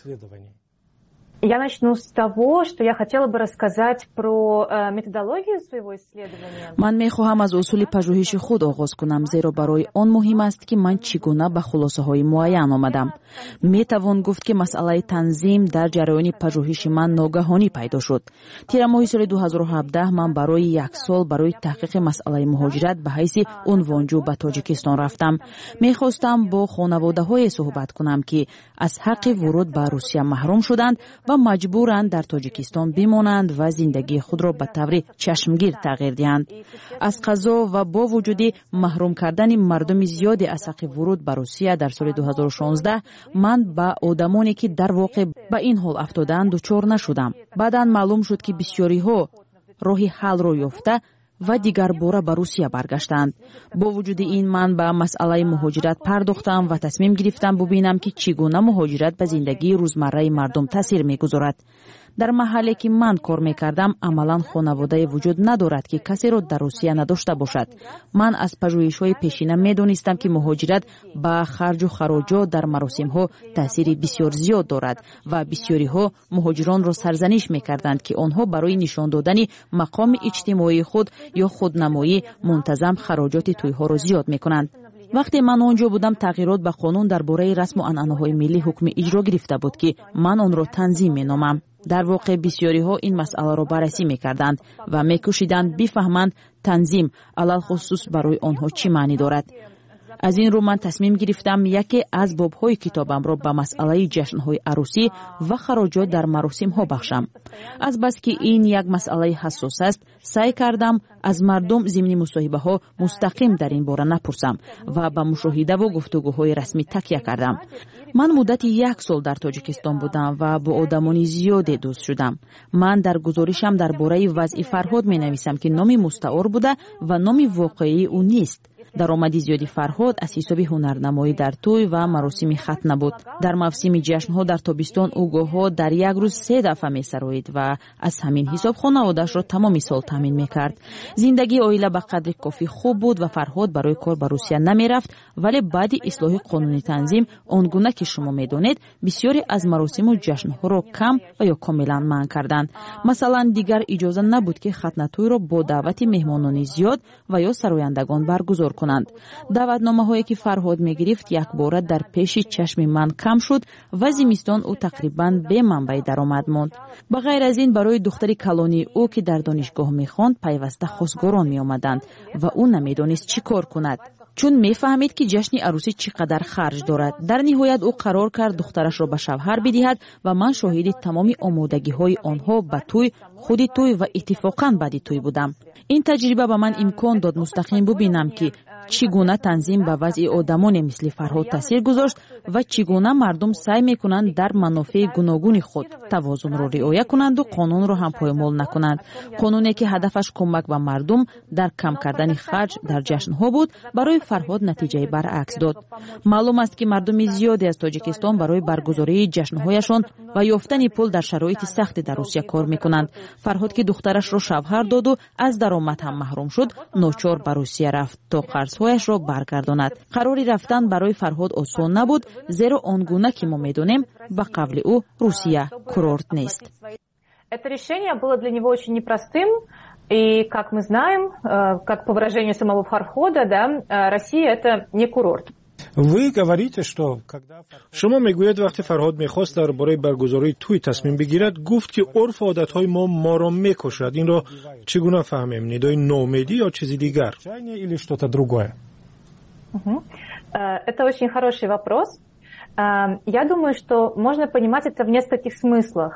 Я начну с того, что я хотела бы рассказать про методологию своего исследования. من می‌خواهم از اصول پژوهش خود آغاز کنم، زیرا برای آن مهم است که من چگونه به خلاصه‌های معین آمدم. می‌توان گفت که مسئله تنظیم در جریان پژوهش من ناگهانی پیدا شد. تیر ماه سال 2017 من برای 1 سال برای تحقیق مسئله مهاجرت به حیث عنوانجو به تاجیکستان رفتم. می‌خواستم با خانواده‌های صحبت کنم که از حق ورود به روسیه محروم شدند و مجبورند در تاجیکستان بمانند و زندگی خود را به طور چشمگیر تغییر دهند. از قضا و با وجود محروم کردن مردم زیادی از حق ورود به روسیه در سال 2016 من با آدمانی که در واقع به این حال افتادند دچار نشدم. بعداً معلوم شد که بسیاری ها راه حل را یافته و دیگر باره به روسیه برگشتند. با وجود این من به مسئله مهاجرت پرداختم و تصمیم گرفتم ببینم که چگونه مهاجرت به زندگی روزمره مردم تاثیر میگذارد. در محلی که من کار میکردم عملا خانواده وجود ندارد که کسی را در روسیه نداشته باشد. من از پژوهش‌های پیشینه میدانستم که مهاجرت با خرج و خراجات در مراسم ها تاثیر بسیار زیاد دارد و بسیاری ها مهاجران را سرزنش میکردند که آنها برای نشان دادن مقام اجتماعی خود یا خودنمایی منتظم خراجات توی‌ها را زیاد میکنند. وقتی من آنجا بودم تغییرات به قانون درباره رسم و عنعنه‌های ملی حکم اجرا گرفته بود که من آن را تنظیم مینامم. در واقع بسیاری ها این مسئله را بررسی میکردند و میکوشیدند بفهمند تنظیم علل خصوص برای آنها چی معنی دارد. از این رو من تصمیم گرفتم یکی از باب‌های کتابم را به مسئله جشن‌های عروسی و خراجات در مراسم‌ها بخشم. از بس که این یک مسئله حساس است، سعی کردم از مردم ضمن مصاحبه‌ها مستقیم در این باره نپرسم و به مشاهده و گفتگوهای رسمی تکیه کردم. من مدت 1 سال در تاجیکستان بودم و با آدمان زیادی دوست شدم. من در گزارشم درباره وضع فرهاد می‌نویسم که نام مستعار بوده و نام واقعی او نیست. درآمد زیادی فرهاد از حساب هنرنمایی در توی و مراسم ختنه بود. در موسم جشن‌ها در تابستان او گاه‌ها در یک روز 3 دفعه می‌سرایید و از همین حساب خانواده‌اش را تمام سال تامین می‌کرد. زندگی عائله به قدر کافی خوب بود و فرهاد برای کار به روسیه نمی‌رفت، ولی بعد اصلاح قانون تنظیم آنگونه که شما می‌دانید بسیاری از مراسم و جشن‌ها را کم و یا کاملا منع کردند. مثلا دیگر اجازه نبود که ختنه توی را با دعوت مهمانان زیاد و یا سرایندگان برگزار کنند. دعوتنامه‌هایی که فرهاد می‌گرفت یک بار در پیش چشم من کم شد و زمستان او تقریباً به منبع درآمد ماند. به غیر از این برای دختر کلانی او که در دانشگاه می‌خواند پیوسته خواستگاران می‌آمدند و او نمی‌دانست چی کار کند، چون می‌فهمید که جشن عروسی چقدر خرج دارد. در نهایت او قرار کرد دخترش را به شوهر بدهد و من شاهد تمام آمادگی‌های آنها به توی، خود توی و اتفاقاً بعد توی بودم. این تجربه به من امکان داد مستقیم ببینم که чӣ гуна танзим ба вазъи одамоне мисли Фарҳод таъсир гузошт ва чӣ гуна мардум сай мекунанд дар манофеи гуногуни худ тавозунро риоя кунанду қонунро ҳам поёмол накунанд. қонуне ки ҳадафаш кӯмак ба мардум дар кам кардани харҷ дар ҷашнҳо буд, барои Фарҳод натиҷаи баръакс дод. маълум аст ки мардуми зиёде аз Тоҷикистон барои баргузории ҷашнҳояшон ва ёфтани пул дар шароити сахте дар Русия кор мекунанд. Фарҳод ки духтарашро шавҳар доду аз даромад ҳам маҳрум шуд, ночор ба Русия рафт то қарзҳояшро баргардонад. қарори рафтан барои Фарҳод осон набуд, зеро он гуна ки мо медонем, ба қавли ӯ Русия курорт нест. Это решение было для него очень непростым, и, как мы знаем, как по выражению самого Фархода, да, Россия — это не курорт. Вы говорите, что шумо мегӯед вақти Фарҳод мехост дар бораи баргузории туй тасмим бигирад, гуфт ки урфу одатҳои моро мекушад. Инро чӣ гуна фаҳмем? Нидои ноумедӣ ё чизи дигар? Или что-то другое? Это очень хороший вопрос. Я думаю, что можно понимать это в нескольких смыслах.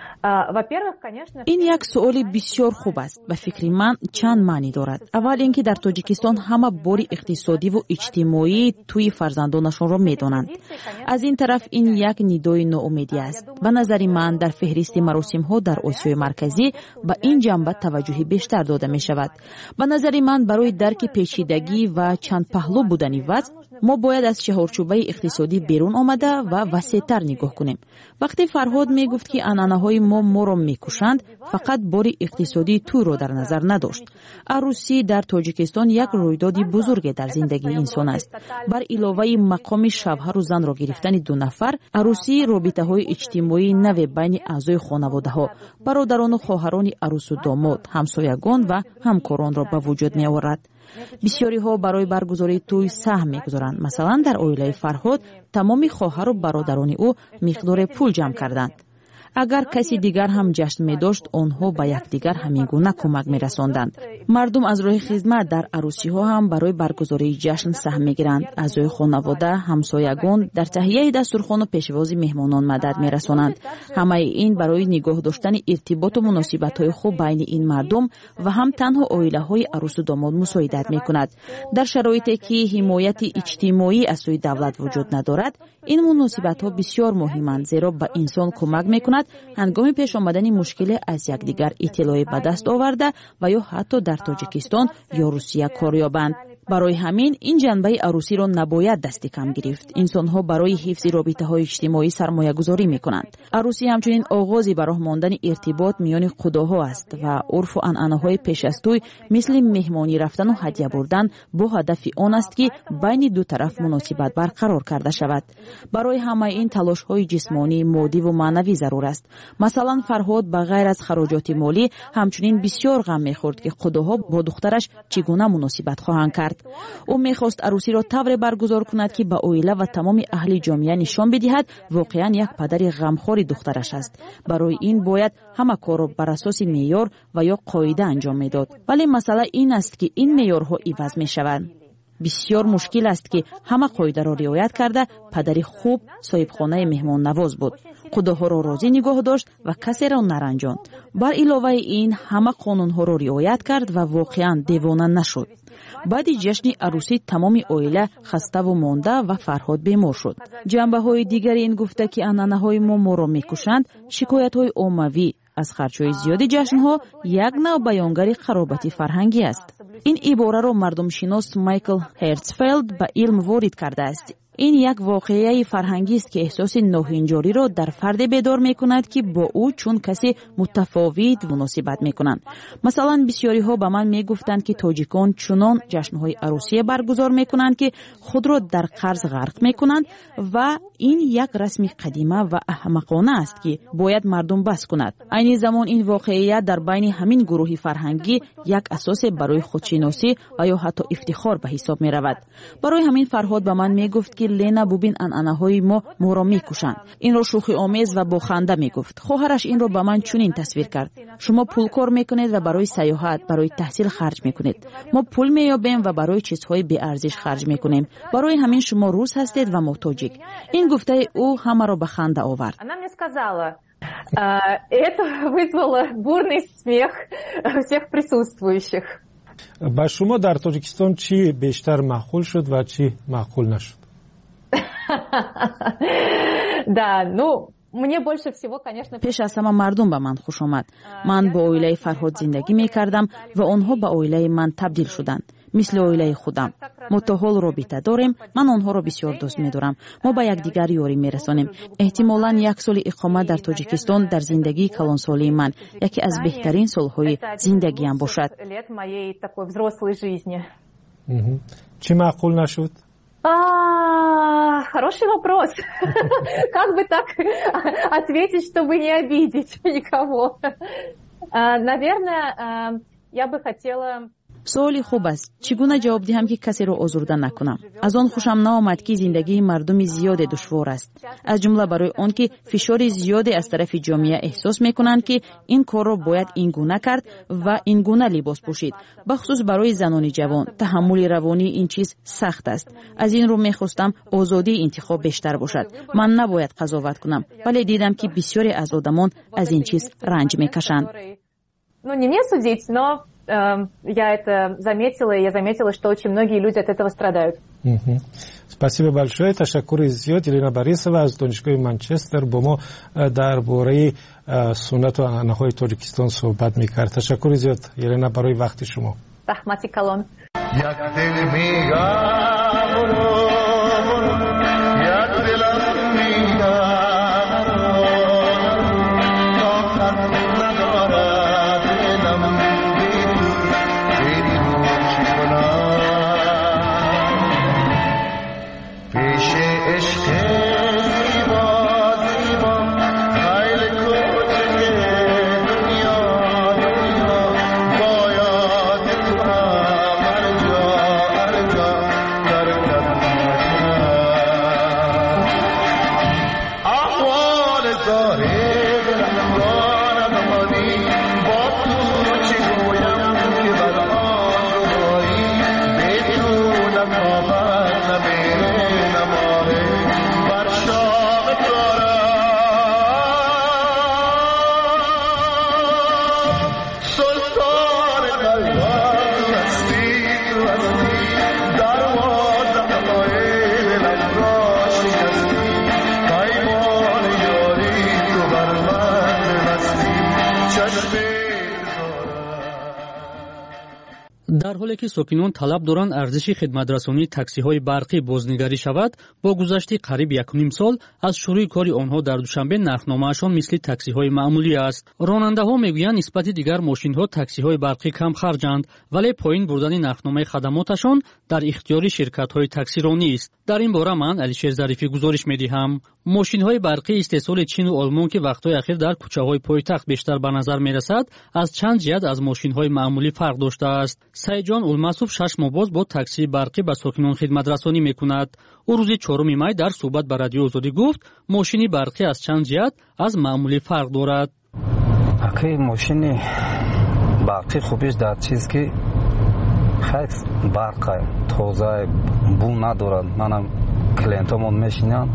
ин як суоли бисёр хуб аст. ба фикри ман чанд маънӣ дорад. аввал ин ки дар Тоҷикистон ҳама бори иқтисодиву иҷтимоии туи фарзандонашонро медонанд. аз ин тараф ин як нидои ноумедӣ аст. ба назари ман дар феҳристи маросимҳо дар Осиёи марказӣ ба ин ҷанба таваҷҷӯҳи бештар дода мешавад. ба назари ман барои дарки печидагӣ ва чандпаҳлӯ будани вазъ мо бояд аз чаҳорчӯбаи иқтисодӣ берун омада ва васеътар нигоҳ кунем. вақте Фарҳод мегуфт ки анъанаҳои моро мекушанд, фақат бори иқтисодии туйро дар назар надошт. арӯсӣ дар Тоҷикистон як рӯйдоди бузурге дар зиндагии инсон аст. бар иловаи мақоми шавҳару занро гирифтани ду нафар, арӯсӣ робитаҳои иҷтимоии наве байни аъзои хонаводаҳо, бародарону хоҳарони арӯсу домод, ҳамсоягон ва ҳамкоронро ба вуҷуд меоварад. бисёриҳо барои баргузории туй саҳм мегузоранд. масалан, дар оилаи Фарҳод тамоми хоҳару бародарони ӯ миқдоре пул ҷамъ карданд. агар каси дигар ҳам ҷашн медошт, онҳо ба якдигар ҳамин гуна кӯмак мерасонданд. мардум аз роҳи хизмат дар арӯсиҳо ҳам барои баргузории ҷашн саҳм мегиранд. аъзои хонавода, ҳамсоягон дар таҳияи дастурхону пешвози меҳмонон мадад мерасонанд. ҳамаи ин барои нигоҳ доштани иртиботу муносибатҳои хуб байни ин мардум ва ҳам танҳо оилаҳои арӯсу домод мусоидат мекунад. дар шароите ки ҳимояти иҷтимоӣ аз сӯи давлат вуҷуд надорад, ин муносибатҳо бисёр муҳиманд, зеро ба инсон кӯмак мекунад ҳангоми пеш омадани мушкиле аз якдигар иттилоӣ ба даст оварда ва ё ҳатто дар Тоҷикистон ё Русия кор ёбанд. барои ҳамин ин ҷанбаи арӯсиро набояд дасти кам гирифт. инсонҳо барои ҳифзи робитаҳои иҷтимоӣ сармоягузорӣ мекунанд. арӯсӣ ҳамчунин оғози ба роҳ мондани иртибот миёни худоҳо аст ва урфу анъанаҳои пеш аз туй мисли меҳмонӣ рафтану ҳадя бурдан бо ҳадафи он аст ки байни ду тараф муносибат барқарор карда шавад. барои ҳамаи ин талошҳои ҷисмонӣ, моддиву маънавӣ зарур аст. масалан, Фарҳод ба ғайр аз хароҷоти молӣ ҳамчунин бисёр ғам мехӯрд ки худоҳо бо духтараш чӣ гуна муносибат хоҳанд кард. ӯ мехост арӯсиро тавре баргузор кунад ки ба оила ва тамоми аҳли ҷомеа нишон бидиҳад воқеан як падари ғамхори духтараш аст. барои ин бояд ҳама корро бар асоси меъёр ва ё қоида анҷом медод. вале масъала ин аст ки ин меъёрҳо иваз мешаванд. бисёр мушкил аст ки ҳама қоидаро риоят карда падари хуб соҳибхонаи меҳмоннавоз буд. худоҳоро розӣ нигоҳ дошт ва касеро наранҷонд. бар иловаи ин ҳама қонунҳоро риоят кард ва воқеан девона нашуд. баъди ҷашни арӯсӣ тамоми оила хаставу монда ва Фарҳод бемор шуд. ҷанбаҳои дигари ин гуфта ки анъанаҳои моро мекушанд, шикоятҳои оммавӣ аз харчҳои зиёди ҷашнҳо як навъ баёнгари харобати фарҳангӣ аст. ин ибораро мардумшинос Майкл Херцфелд ба илм ворид кардааст. ин як воқеаи фарҳангист ки эҳсоси ноҳинҷориро дар фарде бедор мекунад ки бо ӯ чун каси мутафовит муносибат мекунанд. масалан, бисёриҳо ба ман мегуфтанд ки тоҷикон чунон ҷашнҳои арӯсие баргузор мекунанд ки худро дар қарз ғарқ мекунанд ва ин як расми қадима ва аҳмақона аст ки бояд мардум бас кунад. айни замон ин воқеия дар байни ҳамин гурӯҳи фарҳангӣ як асосе барои худшиносӣ ва ё ҳатто ифтихор ба ҳисоб меравад. барои ҳамин Фарҳод ба ман мегуфт ки Лена, бубин анъанаҳои моро мекушанд. инро шӯхиомез ва бо ханда мегуфт. хоҳараш инро ба ман чунин тасвир кард: шумо пул кор мекунед ва барои саёҳат, барои таҳсил харҷ мекунед. мо пул меёбем ва барои чизҳои беарзиш харҷ мекунем. барои ҳамин шумо рус ҳастед ва мо тоҷик. ин гуфтаи ӯ ҳамаро ба ханда овард. Она мне сказала, это вызвало бурный смех всех присутствующих. با شما در تاجیکستان چی بیشتر معقول شد و چی معقول نشد؟ پیش از همه مردم به من خوش آمد. من با اویله فرهاد زندگی می کردم و آنها به اویله من تبدیل شدند. مثل اویله خودم. ما تا حال رابطه داریم. من آنها را بسیار دوست می دارم. ما با یکدیگر یاری می رسانیم. احتمالاً 1 سال اقامت در تاجیکستان در زندگی کلانسالی من یکی از بهترین سالهای زندگیم باشد. چی معقول نشد؟ Хороший вопрос. Как бы так ответить, чтобы не обидеть никого? Наверное, я бы хотела... سوالی خوب است. چگونه جواب دهم که کسی را آزرده نکنم؟ از آن خوشم نآمد که زندگی مردم زیاد دشوار است. از جمله برای آن که فشار زیادی از طرف جامعه احساس میکنند که این کار را باید این گونه کرد و این گونه لباس پوشید. بخصوص برای زنان جوان تحمل روانی این چیز سخت است. از این رو میخواستم آزادی انتخاب بیشتر бошад. من نباید قضاوت کنم، ولی دیدم که بسیاری از آدمان از این چیز رنج میکشند. Не мне судить, но я это заметила, и я заметила, что очень многие люди от этого страдают. Спасибо большое. تشکر زیاد. یلنا باریسова از دانشگاه منچستر با ما درباره سنت و عنعنه‌های تاجیکستان صحبت می‌کرد. تشکر زیاد یلنا برای وقت شما. رحمتی کلام. در حالی که ساکنان طلب دارند ارزش خدمترسانی تاکسی‌های برقی بازنگری شود، با گذشت قریب 1.5 سال از شروع کار آنها در دوشنبه نرخنامه‌شان مثل تاکسی‌های معمولی است. راننده‌ها میگویند نسبت دیگر ماشین‌ها تاکسی‌های برقی کم خرجند، ولی پایین بردن نرخنامه خدماتشان در اختیار شرکت‌های تاکسیرانی است. در این باره من علیشیر ظریفی گزارش می‌دهم. ماشین‌های برقی استحصال چین و آلمان که وقت‌های اخیر در کوچه‌های پایتخت بیشتر به نظر می‌رسد، از چند جهت از ماشین‌های معمولی فرق داشته است. سعیدجان اولماسوف 6 ماه باز با تاکسی برقی به ساکنان خدمت رسانی می‌کند. او روز 4 می در صحبت با رادیو آزادی گفت ماشین برقی از چند جهت از معمولی فرق دارد. اکی ماشین برقی خوبیش در چیز که خیلی برق تازه بو ندارد. منم کلینتامون میشینم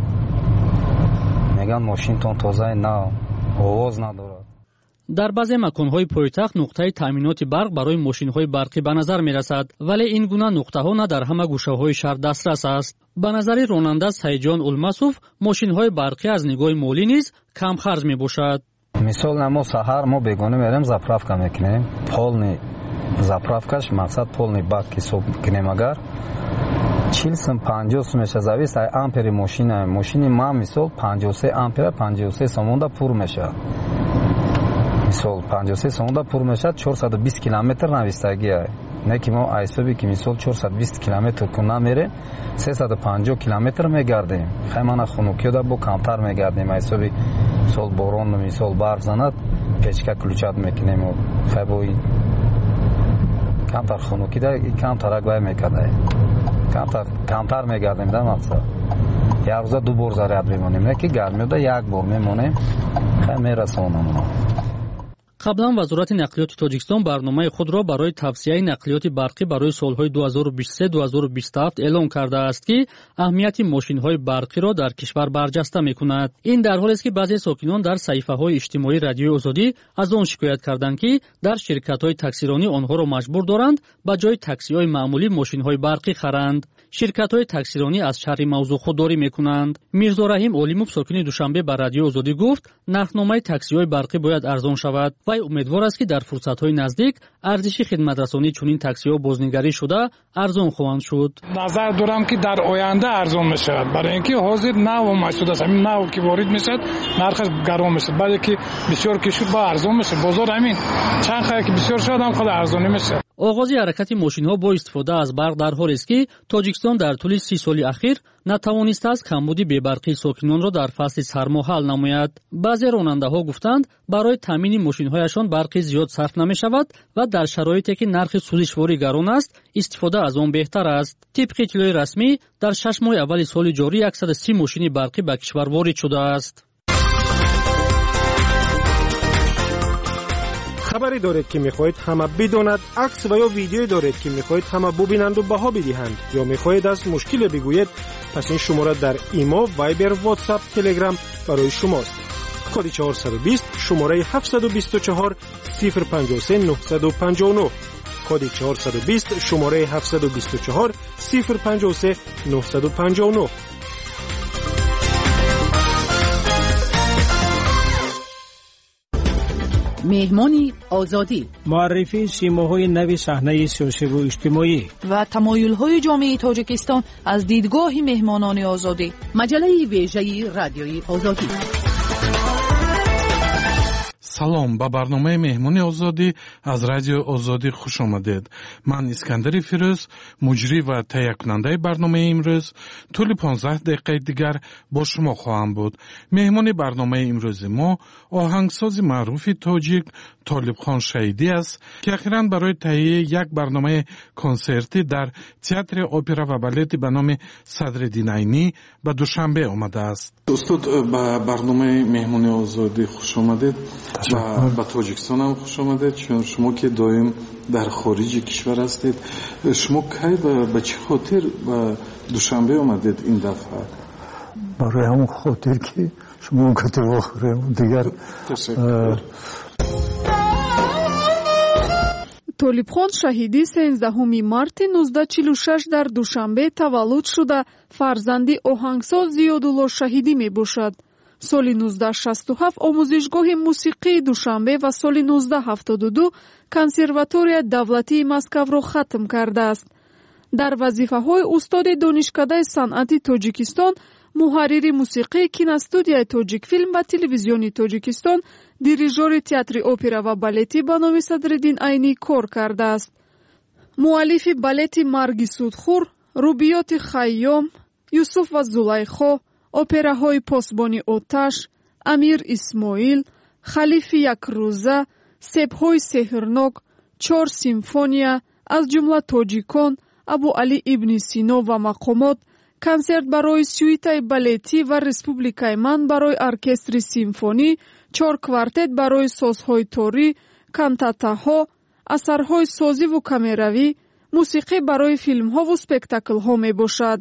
میگن ماشینتون تازه نه آواز ندارد. در بعضی مکان‌های پایتخت نقطه تأمینات برق برای ماشین‌های برقی به نظر می‌رسد، ولی این گونه نقطه‌ها نه در همه گوشه‌های شهر دسترس است. به نظر راننده سعیدجان اولماسوف ماشین‌های برقی از نگاه مالی نیز کم خرج می‌باشد. مثال ما سحر ما بیگانه میریم заправка میکنیم. полный заправкаш мақсад полный бак حساب کنیم. اگر 40 сум 50 сумеш зависит аз ампери машина. Машини ма мисол 53 ампер 53 сумонда пур мешавад. мисол 53 сумонда пур мешавад 420 километр навистагӣ аст. не ки мо айсоби ки мисол 420 километр куна мере 350 километр мегардем. хаймана хунукида бо камтар мегардем айсоби мисол борон мисол барф занад печка ключат мекунем. хайбои камтар хунукида камтар агвай мекарда. камтар мегардем да мақсад. як рӯза ду бор заряд мемонем, не ки гармиёда як бор мемонем. хай мерасонам. қаблан вазорати нақлиёти тоҷикистон барномаи худро барои тавсияи нақлиёти барқӣ барои солҳои 2023-2027 эълон кардааст, ки аҳамияти мошинҳои барқиро дар кишвар барҷаста мекунад. ин дар ҳолест ки баъзе сокинон дар саҳифаҳои иҷтимоии радиои озодӣ аз он шикоят карданд, ки дар ширкатҳои таксиронӣ онҳоро маҷбур доранд ба ҷои таксиҳои маъмулӣ мошинҳои барқӣ харанд. ширкатҳои таксиронӣ аз шарҳи мавзӯъ худдорӣ мекунанд. мирзо раҳим олимов сокини душанбе ба радиои озодӣ гуфт, нархномаи таксиҳои барқӣ бояд арзон шавад. вай умедвор аст, ки дар фурсатҳои наздик арзиши хидматрасонии чунин таксиҳо бознигарӣ шуда арзон хоҳанд шуд. назар дорам ки дар оянда арзон мешавад, барои ин ки ҳозир нав омад шудааст. ҳамин нав ки ворид мешавад нархаш гарон мешавад. баъде ки бисёр ки шуд ба арзон мешавад. бозор ҳамин чанд хай ки бисёр шуд ҳам хода арзонӣ мешавад. оғози ҳаракати мошинҳо бо истифода аз барқ дар ҳолест, ки тоҷикистон дар тӯли 30 соли ахир натавонистааст камбуди бебарқии сокинонро дар фасли сармо ҳал намояд. баъзе ронандаҳо гуфтанд, барои таъмини мошинҳояшон барқи зиёд сарф намешавад ва дар шароите ки нархи сӯзишворӣ гарон аст, истифода аз он беҳтар аст. тибқи иттилои расмӣ дар 6 моҳи аввали соли ҷорӣ 130 мошини барқӣ ба кишвар ворид шудааст. خبری دارید که میخواهید همه بداند، عکس و یا ویدیویی دارید که میخواهید همه ببینند و بها بدهند، یا میخواهید از مشکل بگویید، پس این شماره در ایما، وایبر، واتساپ، تلگرام برای شماست. کد 420 شماره 724 053 959. کد 420 شماره 724 053 959. مهمانی آزادی، معرفی سیماهای نو صحنه سیاسی و اجتماعی و تمایل‌های جامعه تاجیکستان از دیدگاه مهمانان آزادی. مجله ویژه رادیوی آزادی. салом, ба барномаи меҳмони озодӣ аз радиои озодӣ хуш омадед. ман искандари фирӯз, муҷрӣ ва таҳиякунандаи барномаи имрӯз, тӯли 15 дақиқаи дигар бо шумо хоҳам буд. меҳмони барномаи имрӯзи мо оҳангсози маъруфи тоҷик толибхон шаҳидӣ аст, ки ахиран барои таҳияи як барномаи консертӣ дар театри опера ва балети ба номи Садреддин Айнӣ ба Душанбе омадааст. устод, ба барномаи меҳмони озодӣ хуш омадед. ба Тоҷикистон ҳам хуш омадед, чун шумо ки доим дар хориҷи кишвар ҳастед. шумо кай ба чӣ хотир ба Душанбе омадед ин дафъа? барои ҳамон хотир ки шумо гуфтед вохӯрем дигар. толибхон шаҳидӣ 13 марти 1946 дар Душанбе таваллуд шуда фарзанди оҳангсоз Зиёдулло шаҳидӣ мебошад. соли 1967 омӯзишгоҳи мусиқии Душанбе ва соли 1972 консерваторияи давлатии Москавро хатм кардааст. дар вазифаҳои устоди донишкадаи санъати Тоҷикистон, муҳаррири мусиқии киностудияи Тоҷикфилм ва телевизиони Тоҷикистон, дирижёри театри опера ва балети ба номи Садреддин Айнӣ кор кардааст. муаллифи балети Марги Судхӯр, рубиёти Хайём, Юсуф ва Зулайхо, операҳои Посбони оташ, Амир Исмоил, Халифи Якрӯза, Себҳои сеҳрнок, 4 симфония, аз ҷумла Тоҷикон, Абу Али ибни Сино ва мақомот, консерт барои сюитаи балетӣ ва Республикаи ман барои оркестри симфонӣ, 4 квартет барои созҳои торӣ, кантатаҳо, асарҳои созиву камеравӣ, мусиқӣ барои филмҳову спектаклҳо мебошад.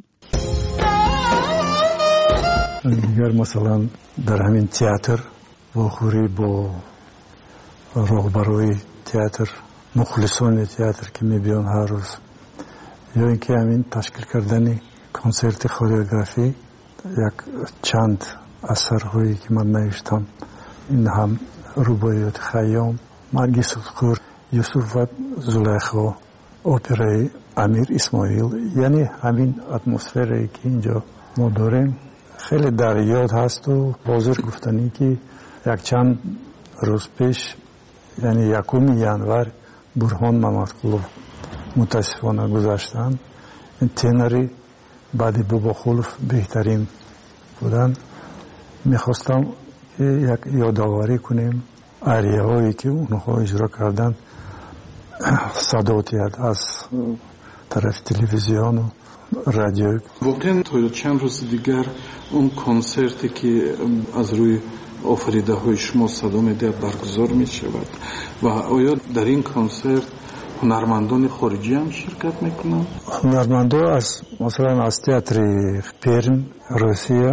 дигар масалан дар ҳамин театр вохӯрӣ бо роҳбарои театр, мухлисони театр ки мебиён ҳар рӯз, ё ин ки ҳамин ташкил кардани консерти хореографӣ, як чанд асарҳое ки ман навиштам, ин ҳам рубоиёти Хайём, Марги Судхӯр, Юсуф ва Зулайхо, операи Амир Исмоил, яъне ҳамин атмосферае ки инҷо мо дорем хеле дар ёд ҳасту ҳозир гуфтанӣ ки якчанд рӯз пеш, яъне 1 январ Бурҳон Мамадқулов мутаассифона гузаштанд. тенори баъди Бобохулов беҳтарин буданд. мехостам як ёдоварӣ кунем арияҳое ки онҳо иҷро карданд, садоти аз тарафи телевизиону радио. воқеан то чанд рӯзи дигар он консерте ки аз рӯи офаридаҳои шумо садо медиҳад баргузор мешавад ва оё дар ин консерт ҳунармандони хориҷӣ ҳам ширкат мекунанд? ҳунармандон масалан аз театри Перм, Русия,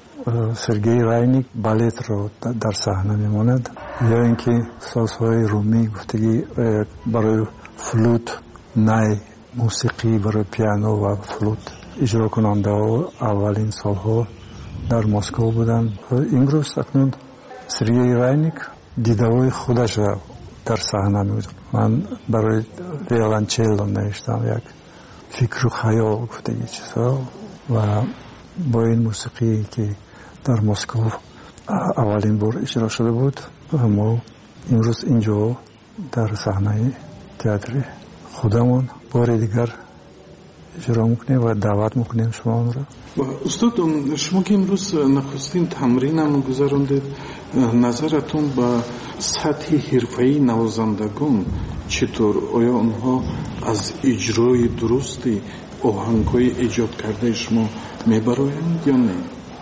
Сергей Райник балетро дар саҳна мемонад, ё ин ки созҳои румӣ гуфтагӣ барои флут, най, мусиқӣ барои пиано ва флут иҷрокунандаҳо аввалин солҳо дар Москва буданд. Имрӯз акнун Сергей Райник дидавои худашро дар саҳна мебуд. Ман барои виолончелло навиштам як фикру хаёл гуфтагӣ чизо ва бо ин мусиқие ки дар Москва аввалин бор иҷро шуда буд, мо имрӯз инҷо дар саҳнаи театри худамон бори дигар иҷро мекунем ва даъват мекунем шуморо. устод, шумо ки имрӯз нахустин тамринам гузарондед, назаратон ба сатҳи ҳирфаии навозандагон читор? оё онҳо аз иҷрои дурусти оҳангҳои эҷод кардаи шумо мебароянд ё не?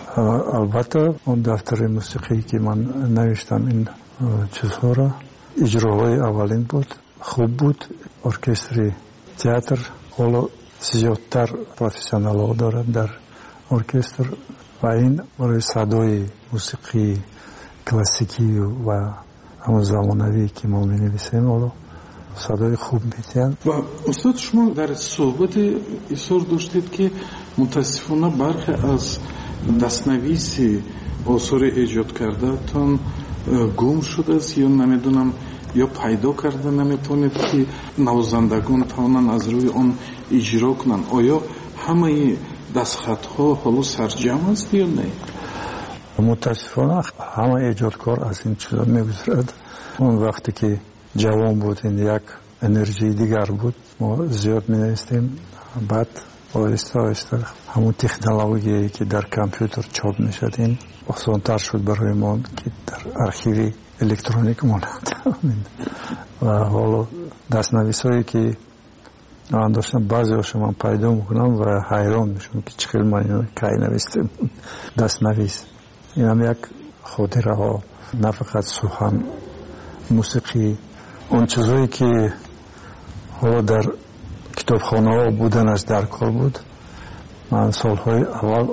албатта он дафтари мусиқӣ ки ман навиштам ин чизҳоро иҷроҳои аввалин буд, хуб буд. оркестри театр ҳоло зиёдтар профессионалҳо дорад дар оркестр ва ин барои садои мусиқии классикию ва ҳамон замонавӣ ки мо менависем ҳоло садои хуб метиҳад. ва устод, шумо дар суҳбате изҳор доштед ки мутаассифона бархе аз дастнависи осори эҷод кардаатон гум шудааст ё намедонам ё пайдо карда наметавонед ки навозандагон тавонанд аз рӯи он иҷро кунанд. оё ҳамаи дастхатҳо ҳоло сарҷам аст ё не? мутаассифона ҳама эҷодкор аз ин чизо мегузарад. он вақте ки ҷавон буд, ин як энержии дигар буд. мо зиёд менавистем, баъд оҳиста оҳиста ҳамон технологияе ки дар компютер чоп мешад, ин осонтар шуд барои мо ки дар архиви электроник монад. ва ҳоло дастнависҳое ки ман доштам, баъзеҳошо ман пайдо мекунам ва ҳайрон мешавам ки чӣ хел ман ино кай навистем дастнавис. инам як хотираҳо, на фақат сухан, мусиқӣ, он чизое ки ҳоло дар китобхонаҳо буданаш дар кор буд. ман солҳои аввал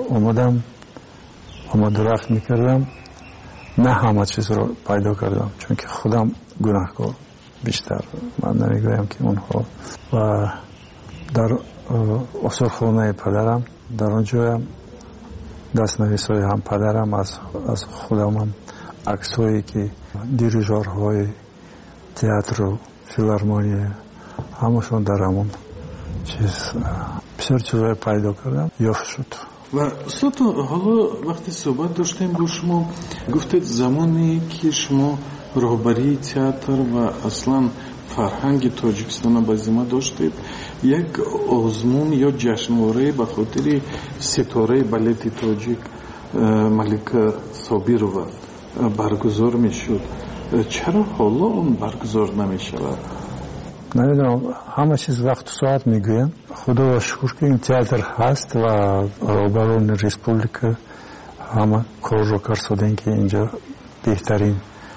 омаду-рафт мекардам, на ҳама чизро пайдо кардам, чунки худам гунаҳкор биштар. ман намегӯям ки онҳо. ва дар осорхонаи падарам, дар он ҷоям дастнависҳои ҳам падарам, аз худамам аксҳое ки дирижёрҳои театру филармония ҳамашон дар ҳамон чиз бисёр чизҳое пайдо кардам, ёфт шуд. ва устод, ҳоло вақте суҳбат доштем бо шумо, гуфтед замоне ки шумо роҳбарии театр ва аслан фарҳанги Тоҷикистона ба зимма доштед, як озмун ё ҷашнворе ба хотири ситораи балети тоҷик Малика Собирова баргузор мешуд. чаро ҳоло он баргузор намешавад? намедонам, ҳама чиз вақту соат мегӯям. худоро шукр ки ин театр ҳаст ва роҳбарони республика ҳама корро карсодем ки инҷо беҳтарин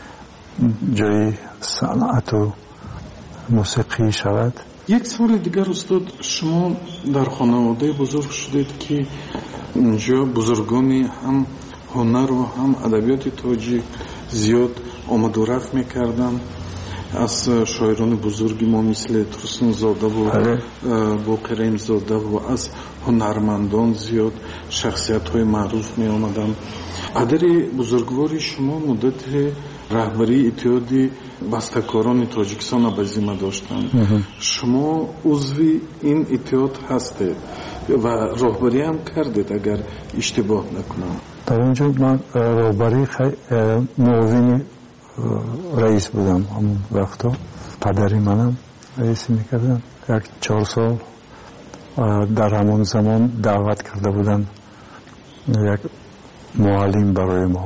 ҷои санъату мусиқӣ шавад. як саволи дигар устод, шумо дар хонаводаи бузург шудед ки инҷо бузургони ҳам ҳунару ҳам адабиёти тоҷик зиёд омаду-рафт мекарданд. аз шоирони бузурги мо мисли Турсунзодаву Боқираимзодаву аз ҳунармандон зиёд шахсиятҳои маъруф меомаданд. падари бузургвори шумо муддати раҳбарии иттиҳоди бастакорони Тоҷикистон ба зимма доштанд. шумо узви ин иттиҳод ҳастед ва роҳбарӣ ҳам кардед, агар иштибоҳ накунам. дар он ҷо ман роҳбарии муовини раис будам. ҳамон вақто падари манам раисӣ мекардам. як 4 сол дар ҳамон замон даъват карда буданд як муаллим барои мо.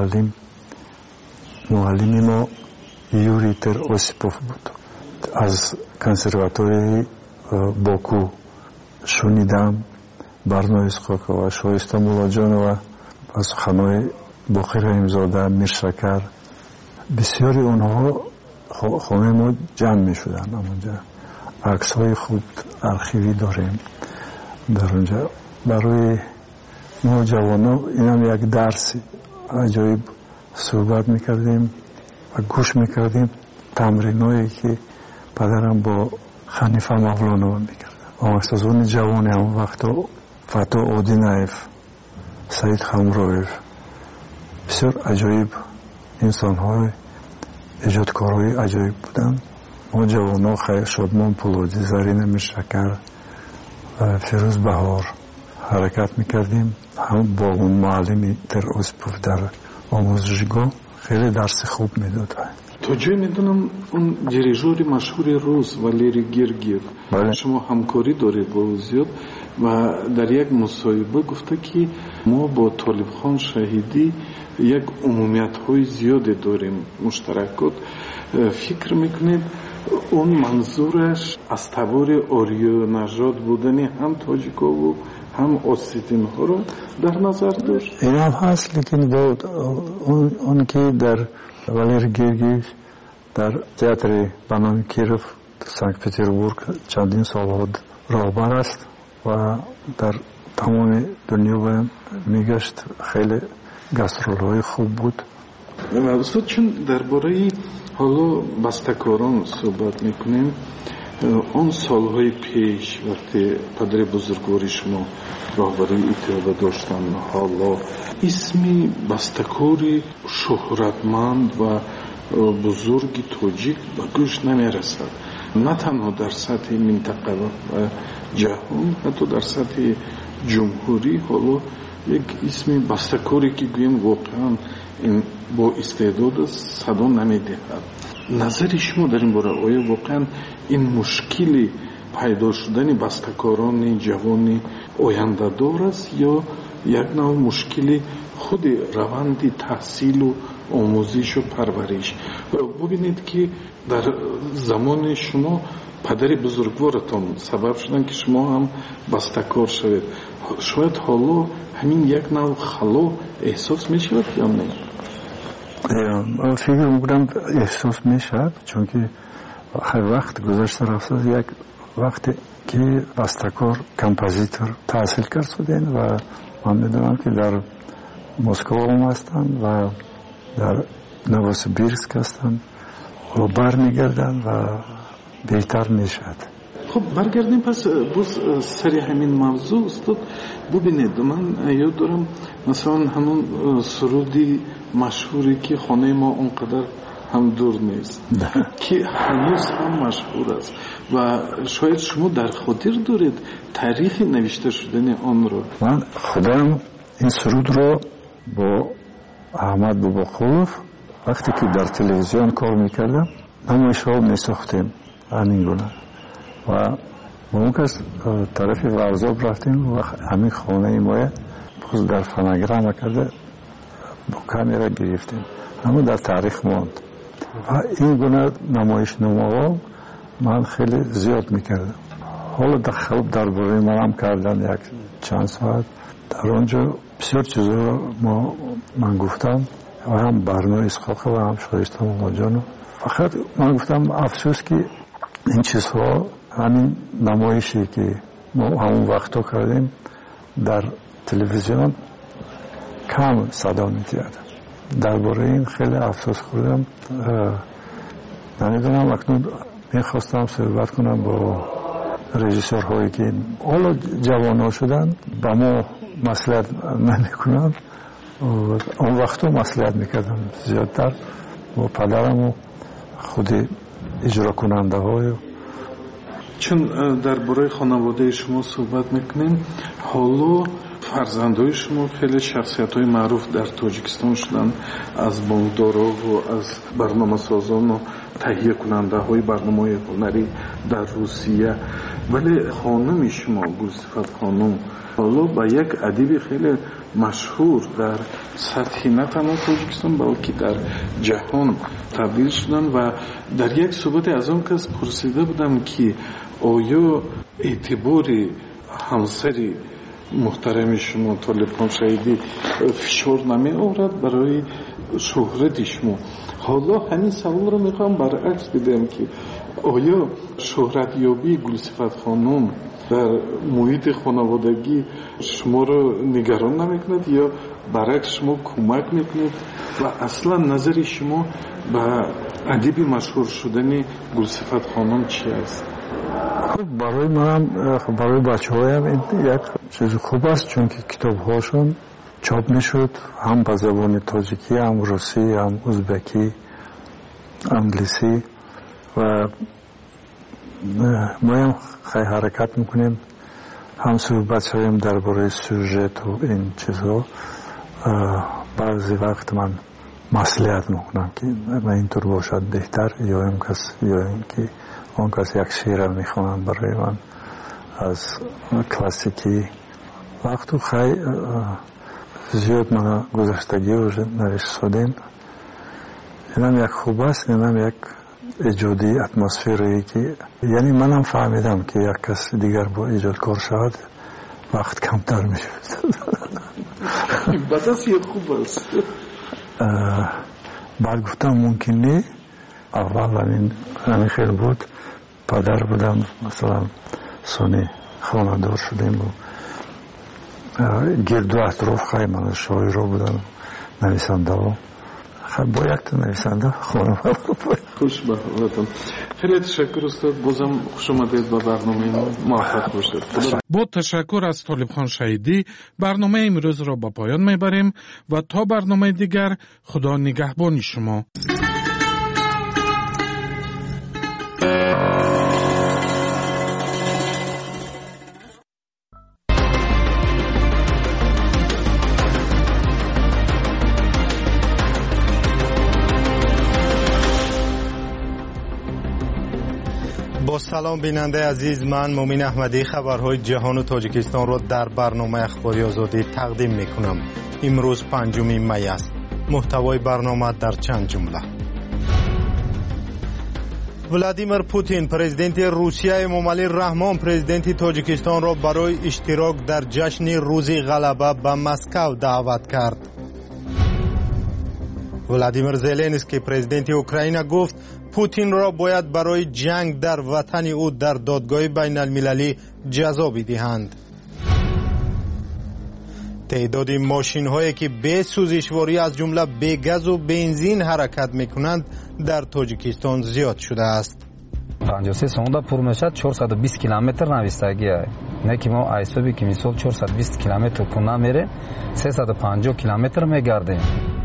муаллими мо Юрий Тер Осипов буд. аз консерваторияи Боку шунидам Барно Исхоқова, Шоиста Муллоҷонова ба суханои باقر رحیم‌زاده، میرشکر، بسیاری اونها خانه ما جمع می شدن. اونجا عکس های خوب ارخیوی داریم در اونجا. برای ما جوانان اینم یک درس عجایب صحبت میکردیم و گوش میکردیم تمرین هایی که پدرم با خنیفه مولانا میکرد. آموزگاران جوانی هم وقتا فتا آدینایف، سعید خمرویف، بسیار عجایب انسان های ایجادکارهای عجایب بودن. ما جوانان خیر شادمان پولادی، زرین میرشکر و فیروز بهار حرکت میکردیم. هم با اون معلمی در اسپوف در آموزشگاه خیلی درس خوب میداد. تا جایی میدونم اون دیریژور مشهور روز ولیری گرگیف شما همکاری دارید با او زیاد و در یک مصاحبه گفته که ما با طالب خان شهیدی یک عمومیت های زیادی داریم مشترکات. فکر میکنید اون منظورش از تبار آریو نژاد بودنی هم تاجیکا و هم اوسیتین ها رو در نظر داشت؟ این هم هست، لیکن با اون که در والیر گرگیف در تئاتر بنامی کیروف سانکت پتربورگ چندین سال راهبر است و در تمام دنیا میگشت. خیلی گسترول های خوب بود. استاد چون درباره حالا بسته‌کاران صحبت میکنیم، اون سالهای پیش وقتی پدر بزرگواری شما راهبری اتحاد داشتن، حالا اسمی بسته‌کاری شهرتمند و بزرگی تاجیک به گوش نمیرسد، نه تنها در سطح منطقه و جهان، حتی در سطح جمهوری. حالا یک اسم بسته‌کاری که گویم واقعا این با استعداد صدا نمیدهد. نظر شما در این باره آیا واقعا این مشکلی پیدا شدن بسته‌کاران جوان آینده دار است یا یک نوع مشکلی خود روند تحصیل و آموزش و پرورش؟ ببینید که در زمان شما پدر بزرگوارتان سبب شدن که شما هم بسته‌کار شوید. شاید حالا همین یک نوع خلا احساس می شود یا نه؟ فکر میکنم احساس می شود، چون که خیلی وقت گذشته رفته، یک وقتی که بسته‌کار کمپوزیتور تحصیل کرد شدن و من میدونم که در مسکو هم هستن و در نووسیبیرسک هستن و برمیگردن و بهتر میشد. خب برگردیم پس باز سری همین موضوع استاد. ببینید من یاد دارم مثلا همون سرودی مشهوری که خانه ما اونقدر هم دور نیست که هنوز هم مشهور است و شاید شما در خاطر دارید تاریخ نوشته شدن آن رو. من خودم این سرود رو با احمد باباقولوف وقتی که در تلویزیون کار میکردم نمایش‌ها میساختیم همین گونه و اون کس طرف ورزاب رفتیم و همین خانه ما باز در فناگرام کرده با کامیرا گرفتیم، اما در تاریخ ماند و این گونه نمایش نماها من خیلی زیاد میکردم. حالا خوب درباره من هم کردن یک چند ساعت در آنجا بسیار چیزا من گفتم و هم برنامه اسحاق و هم شایسته مولانا. فقط من گفتم افسوس که این چیزها همین نمایشی که ما همون وقتا کردیم در تلویزیون کم صدا می‌داد. درباره این خیلی افسوس خوردم. نمیدونم اکنون میخواستم صحبت کنم با رژیسورهایی که حالا جوان شدن با ما مصلحت نمیکنن، اون وقتا مصلحت میکردم زیادتر با پدرم و خود اجرا کننده های. چون درباره خانواده شما صحبت میکنیم، حالا فرزندای شما خیلی شخصیت‌های معروف در تاجیکستان شدن، از بانکدارا و از برنامه‌سازان و تهیه کننده‌های برنامه‌های هنری در روسیه، ولی خانم شما بوصفت خانم حالا با یک ادیب خیلی مشهور در سطح نه تنها تاجیکستان بلکه در جهان تبدیل شدن. و در یک صحبت از اون کس پرسیده بودم که آیا اعتبار همسری محترم شما طالبان شهیدی فشار نمی آورد برای شهرت شما. حالا همین سوال رو میخوام برعکس بدم که آیا شهرت یابی گلصفت خانم در محیط خانوادگی شما رو نگران نمیکند یا برعکس شما کمک میکنید و اصلا نظر شما به ادیب مشهور شدن گلصفت خانم چی است؟ خب برای منم برای بچه‌هایم این یک چیز خوب است چون که کتاب‌هاشون چاپ میشد هم به زبان تاجیکی هم روسی هم ازبکی انگلیسی و ما هم خیلی حرکت میکنیم هم صحبت هایم درباره سوژت و این چیزها. بعضی وقت من مصلحت میکنم که اینطور باشد بهتر یا اینکه اون کس یک شعر میخوانم برای من از کلاسیکی وقت خیلی زیاد من گذشتگی رو نوشتیم. اینم یک خوب است، اینم یک ایجادی اتمسفری که یعنی منم فهمیدم که یک کس دیگر با ایجاد کار شود وقت کمتر میشه. بس یک خوب است. بعد گفتم ممکن نه اول همین خیلی بود پدر بودم مثلا سونی خاندار شدیم و گرد و اطراف خیلی من شاعر رو بودم نویسنده و با یک تا نویسنده خانم خوش به حالتون. خیلی تشکر استاد، بازم خوش آمدید به برنامه ما، موفق باشید. با تشکر از طالبخان شهیدی برنامه امروز را به پایان میبریم و تا برنامه دیگر خدا نگهبان شما. با سلام بیننده عزیز، من مومین احمدی خبرهای جهان و تاجیکستان را در برنامه اخباری آزادی تقدیم می کنم. امروز 5 می است. محتوای برنامه در چند جمله. ولادیمیر پوتین پرزیدنت روسیه امامعلی رحمان پرزیدنت تاجیکستان را برای اشتراک در جشن روز غلبه به مسکو دعوت کرد. ولادیمیر زلنسکی پرزیدنت اوکراین گفت پوتین را باید برای جنگ در وطن او در دادگاه بین المللی جزا بدهند. تعداد ماشین هایی که به سوزشواری از جمله به گاز و بنزین حرکت میکنند در تاجیکستان زیاد شده است. 53 سوندا پر میشد 420 کیلومتر نویستگی است. نه که ما ایسوبی که مثال 420 کیلومتر کنه میره 350 کیلومتر میگرده.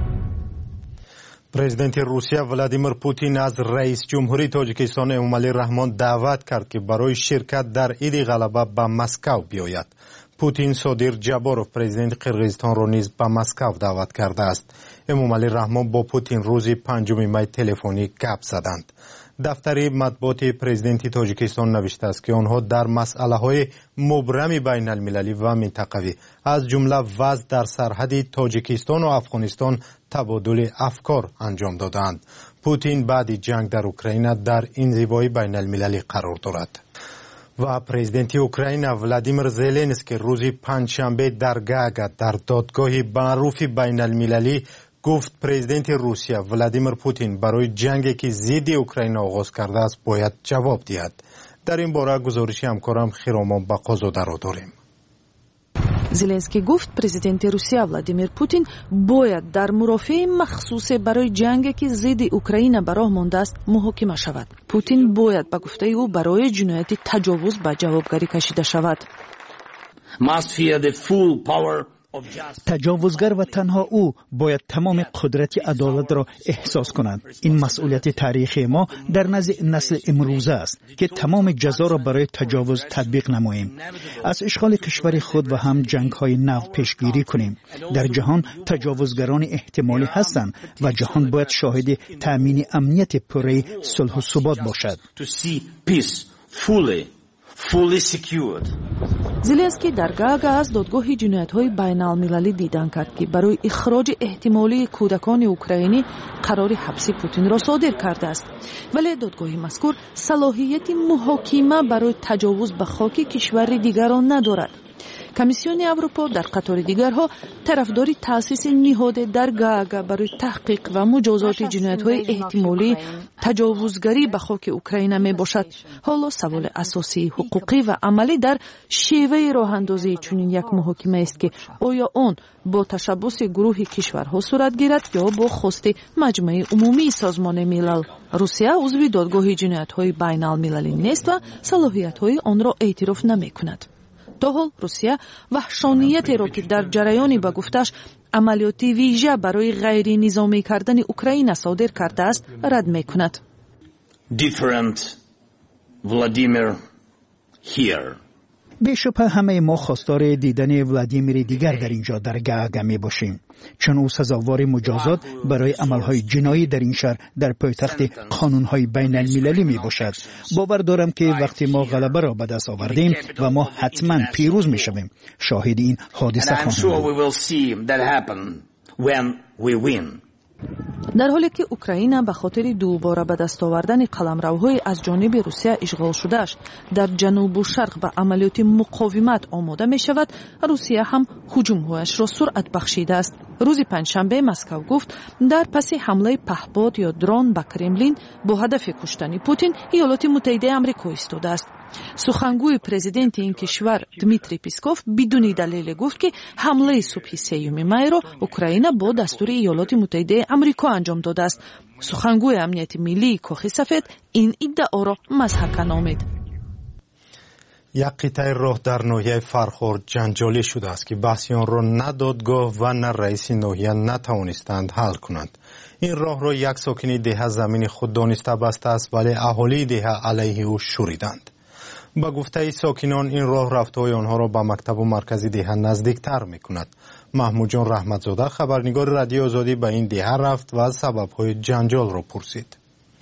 پرزیدنت روسیه ولادیمیر پوتین از رئیس جمهوری تاجیکستان امامعلی رحمان دعوت کرد که برای شرکت در عید غلبه به مسکو بیاید. پوتین صادر جاباروف پرزیدنت قرقیزستان را نیز به مسکو دعوت کرده است. امامعلی رحمان با پوتین روز 5 می تلفنی گپ زدند. دفتر مطبوعات پرزیدنت تاجیکستان نوشته است که آنها در مسئله‌های مبرم بین المللی و منطقوی از جمله وضع در سرحد تاجیکستان و افغانستان تبادل افکار انجام دادند. پوتین بعد جنگ در اوکراین در انزوای بین المللی قرار دارد. و پرزیدنت اوکراین ولادیمیر زلنسکی روز پنجشنبه در گاگا در دادگاه معروف بین المللی گفت پرزیدنت روسیه ولادیمیر پوتین برای جنگی که ضد اوکراین آغاز کرده است باید جواب دهد. در این باره گزارش همکارم خیرامان بقازاده را داریم. زلنسکی گفت پرزیدنت روسیه ولادیمیر پوتین باید در مرافع مخصوص برای جنگی که ضد اوکراین به راه مانده است محاکمه شود. پوتین باید به گفته او برای جنایت تجاوز به جوابگری کشیده شود. تجاوزگر و تنها او باید تمام قدرت عدالت را احساس کنند. این مسئولیت تاریخی ما در نزد نسل امروزه است که تمام جزا را برای تجاوز تطبیق نماییم. از اشغال کشور خود و هم جنگ‌های نو پیشگیری کنیم. در جهان تجاوزگران احتمالی هستند و جهان باید شاهد تأمین امنیت پره، صلح و ثبات باشد. زلنسکی در گاگا از دادگاه جنایت‌های بین‌المللی دیدن کرد که برای اخراج احتمالی کودکان اوکراینی قرار حبس پوتین را صادر کرده است. ولی دادگاه مذکور صلاحیت محاکمه برای تجاوز به خاک کشور دیگران ندارد. комиссиони аврупо дар қатори дигарҳо тарафдори таъсиси ниҳоде дар гаага барои таҳқиқ ва муҷозоти ҷиноятҳои эҳтимолии таҷовузгарӣ ба хоки украина мебошад. ҳоло саволи асосии ҳуқуқӣ ва амалӣ дар шеваи роҳандозии чунин як муҳокимаест ки оё он бо ташаббуси гурӯҳи кишварҳо сурат гирад ё бо хости маҷмӯи умумии созмони милал. русия узви додгоҳи ҷиноятҳои байналмилалӣ нест ва салоҳиятҳои онро эътироф намекунад. то ҳол русия ваҳшониятеро ки дар ҷараёни ба гуфтааш амалиёти вижа барои ғайринизомӣ кардани украина содир кардааст рад мекунад. بشبه همه ما خواستار دیدن ولادیمیر دیگر در اینجا در گاگا می باشیم چون او سزاوار مجازات برای عملهای جنایی در این شهر در پایتخت قانونهای بین المللی می باشد. باور دارم که وقتی ما غلبه را به دست آوردیم و ما حتما پیروز می شویم شاهد این حادثه خواهیم بود. در حالی که اوکراین به خاطر دوباره به دست آوردن قلمروهای از جانب روسیه اشغال شدهش در جنوب و شرق به عملیات مقاومت آماده می شود، روسیه هم هجومهایش را سرعت بخشیده است. روز پنجشنبه مسکو گفت در پس حمله پهپاد یا درون به کرملین با هدف کشتن پوتین ایالات متحده آمریکا ایستاده است. سخنگوی پرزیدنت این کشور دمیتری پیسکوف بدون دلیل گفت که حمله صبح 3 می را اوکراین با دستور ایالات متحده آمریکا انجام داده است. سخنگوی امنیت ملی کاخ سفید این ادعا را مضحک نامید. یک قطعه راه در ناحیه فرخار جنجالی شده است که بحث آن را نه دادگاه و نه رئیس ناحیه نتوانستند حل کنند. این راه را یک ساکن دهه زمین خود دانسته بسته است ولی اهالی دهه علیه او شوریدند. با گفته ساکنان این راه رفته‌های آنها را به مکتب و مرکز دهه نزدیکتر می‌کند. محمود جان رحمتزاده خبرنگار رادیو آزادی به این دهه رفت و سبب‌های جنجال را پرسید.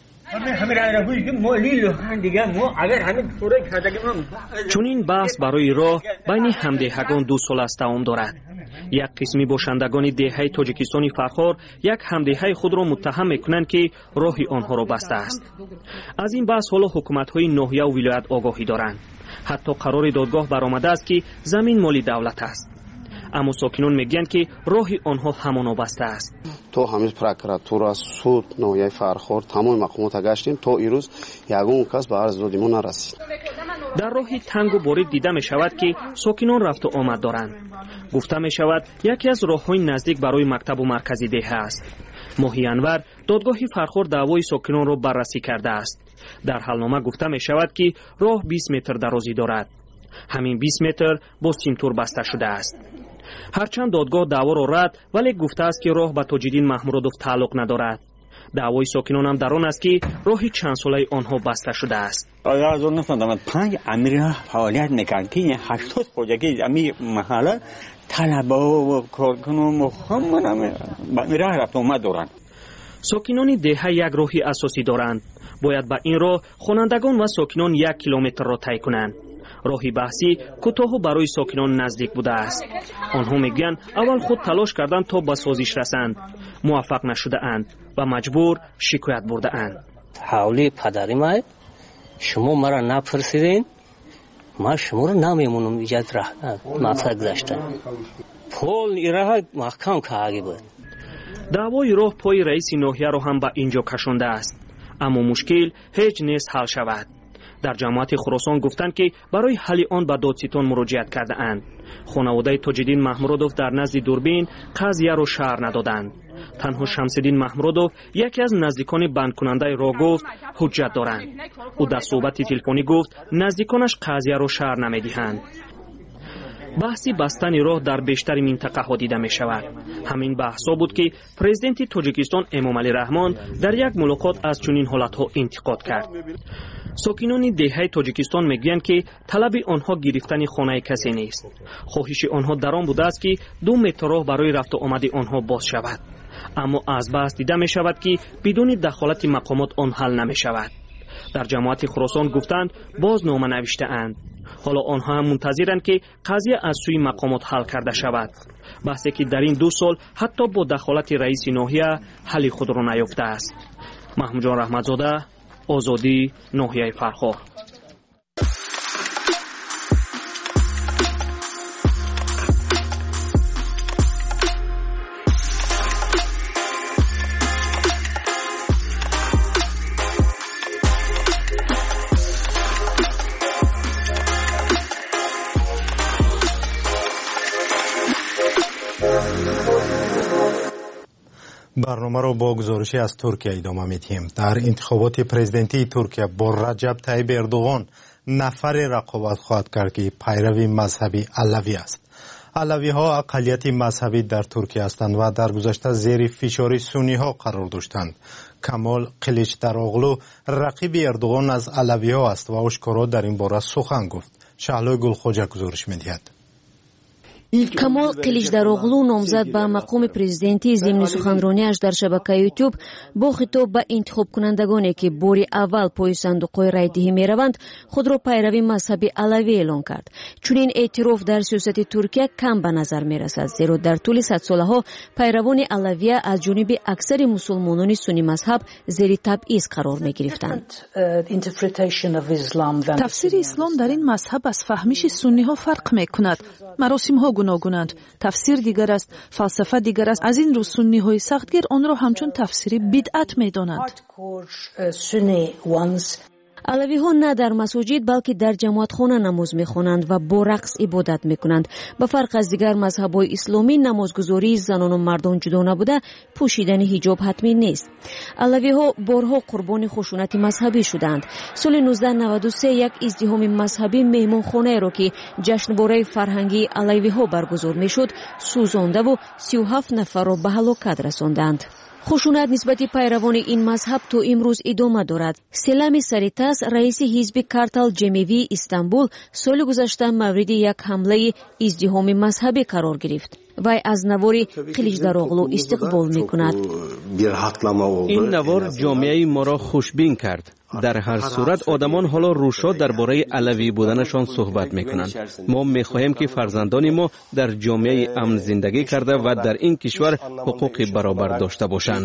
چون این بحث برای راه بین همدهگان 2 سال است دوام دارد. یک قسمی باشندگان دهه تاجیکستانی فرخار یک همدهه خود را متهم میکنند که راه آنها را بسته است. از این بحث حالا حکومت‌های ناحیه و ولایت آگاهی دارند. حتی قرار دادگاه برآمده است که زمین مال دولت است. اما ساکنان میگویند که راه آنها همانا بسته است. تو همیشه پروکراتورا سود ناحیه فرخار تمام مقامات گشتیم تا امروز یگان کس به عرض دادیم نرسید. در راهی تنگ و باریک دیده می شود که ساکنان رفت و آمد دارند. گفته می شود یکی از راه‌های نزدیک برای مکتب و مرکز دهه است. ماهی انور دادگاه فرخار دعوای ساکنان را بررسی کرده است. در حلنامه گفته می شود که راه 20 متر درازی دارد. همین 20 متر با سیمتور بسته شده است. هرچند دادگاه دعوا را رد ولی گفته است که راه به تاج‌الدین محمودوف تعلق ندارد. دعوای ساکنان هم در آن است که راهی چند ساله آنها بسته شده است. از اون نفهمیدم 5 امیر فعالیت میکنند که 80 خودگی امیر محله طلبه و کارکنان مخمن میراه رفت اومد دارند. ساکنان دهه یک راهی اساسی دارند. باید به این راه خوانندگان و ساکنان 1 کیلومتر را طی کنند. راهی بحثی کوتاه و برای ساکنان نزدیک بوده است. آنها میگویند اول خود تلاش کردند تا به سازش رسند. موفق نشده اند و مجبور شکایت برده اند. حوالی پدری ما شما مرا نپرسیدین ما شما رو نمیمونم ایجاد مقصد گذاشتن. پول ایرها محکم که بود. دعوای راه پای رئیس ناحیه را هم به اینجا کشانده است. اما مشکل هیچ نیست حل شود. در جماعت خراسان گفتند که برای حل آن به دادستان مراجعت کرده اند. خانواده تاج‌الدین محمودوف در نزد دوربین قضیه را شرح ندادند. تنها شمس‌الدین محمودوف یکی از نزدیکان بند کننده را گفت حجت دارند. او در صحبت تلفنی گفت نزدیکانش قضیه را شرح نمیدهند. بحثی بستن راه در بیشتر منطقه ها دیده می شود. همین بحثا بود که پرزیدنت تاجیکستان امامعلی رحمان در یک ملاقات از چنین حالت ها انتقاد کرد. ساکنان دهه تاجیکستان میگویند که طلب آنها گرفتن خانه کسی نیست. خواهش آنها در آن بوده است که 2 متر راه برای رفت و آمد آنها باز شود. اما از بحث دیده می شود که بدون دخالت مقامات آن حل نمی شود. در جماعت خراسان گفتند باز نامه نوشته اند. حالا آنها هم منتظرند که قضیه از سوی مقامات حل کرده شود. بحثی که در این 2 سال حتی با دخالت رئیس ناحیه حل خود را نیافته است. محمود جان رحمتزاده، آزادی، ناحیه فرخار. برنامه رو با گزارشی از ترکیه ادامه میدیم. در انتخابات پرزیدنتی ترکیه با رجب طیب اردوغان نفری رقابت خواهد کرد که پیروی مذهبی علوی است. علوی ها اقلیت مذهبی در ترکیه هستند و در گذشته زیر فشار سنی ها قرار داشتند. کمال قلیچداروغلو رقیب اردوغان از علوی ها است و آشکارا در این باره سخن گفت. شهلای گلخوجه گزارش میدهد. камол қиличдароғлу номзад ба мақоми президентӣ зимни суханронияш дар шабакаи ютуб бо хитоб ба интихобкунандагоне ки бори аввал пои сандуқҳои райдиҳӣ мераванд худро пайрави мазҳаби алавӣ эълон кард. чунин эътироф дар сиёсати туркия кам ба назар мерасад, зеро дар тӯли садсолаҳо пайравони алавия аз ҷониби аксари мусулмонони сунни мазҳаб зери табъиз қарор мегирифтанд. тафсири ислом дар ин мазҳаб аз фаҳмиши сунниҳо фарқ мекунад. маросимҳо гуногунанд, тафсир дигар аст, фалсафа дигар аст. аз ин рӯ сунниҳои сахтгир онро ҳамчун тафсири бидъат медонанд. алавиҳо на дар масоҷид балки дар ҷамоатхона намоз мехонанд ва бо рақс ибодат мекунанд. ба фарқ аз дигар мазҳабҳои исломӣ намозгузории занону мардон ҷудо набуда пӯшидани ҳиҷоб ҳатмӣ нест. алавиҳо борҳо қурбони хушунати мазҳабӣ шуданд. соли 1993 як издиҳоми мазҳабӣ меҳмонхонаеро ки ҷашнбораи фарҳангии алавиҳо баргузор мешуд сӯзондаву 37 нафарро ба ҳалокат расонданд. хушунат нисбати пайравони ин мазҳаб то имрӯз идома дорад. селами саритас, раиси ҳизби картал ҷемевии Истанбул, соли гузашта мавриди як ҳамлаи издиҳоми мазҳабӣ қарор гирифт. вай аз навори қиличдароғлу истиқбол мекунад. ин навор ҷомеаи моро хушбин кард. дар ҳар сурат одамон ҳоло рӯшо дар бораи алавӣ буданашон суҳбат мекунанд. мо мехоҳем ки фарзандони мо дар ҷомеаи амн зиндагӣ карда ва дар ин кишвар ҳуқуқи баробар дошта бошанд.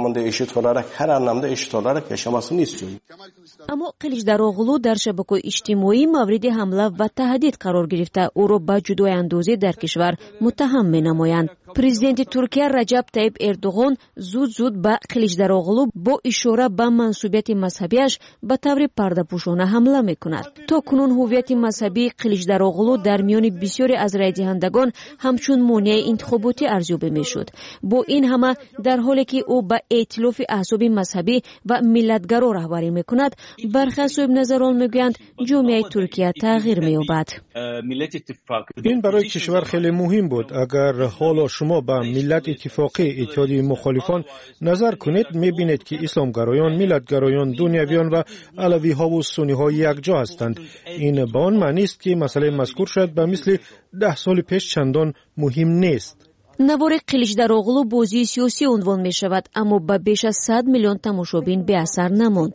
аммо қиличдароғлу дар шабакаҳои иҷтимоӣ мавриди ҳамла ва таҳдид қарор гирифта ӯро ба ҷудоиандозӣ дар кишвар муттаҳам менамоянд. президенти туркия раҷаб таиб эрдоғон зуд ба қиличдароғлу бо ишора ба мансубияти мазҳабиаш ба таври пардапӯшона ҳамла мекунад. то кунун ҳуввияти мазҳабии қиличдароғлу дар миёни бисёре аз райдиҳандагон ҳамчун монеаи интихоботӣ арзёбӣ мешуд. бо ин ҳама дар ҳоле ки ӯ ба эътилофи аҳзоби мазҳабӣ ва миллатгаро раҳбарӣ мекунад, бархе аз соҳибназарон мегӯянд ҷомеаи туркия тағйир меёбад. ин барои кишвар хеле муҳим буд. агар ҳоло шумо ба миллат иттифоқӣ иттиҳоди мухолифон назар кунед, мебинед ки исломгароён, миллатгароён, дунявиён ва алавиҳову сунниҳо якҷо ҳастанд. ин ба он маънист ки масъалаи мазкур шояд ба мисли 10 соли пеш чандон муҳим нест. навори қиличдароғлу бозии сиёсӣ унвон мешавад, аммо ба беш аз 100 миллион тамошобин беасар намонд.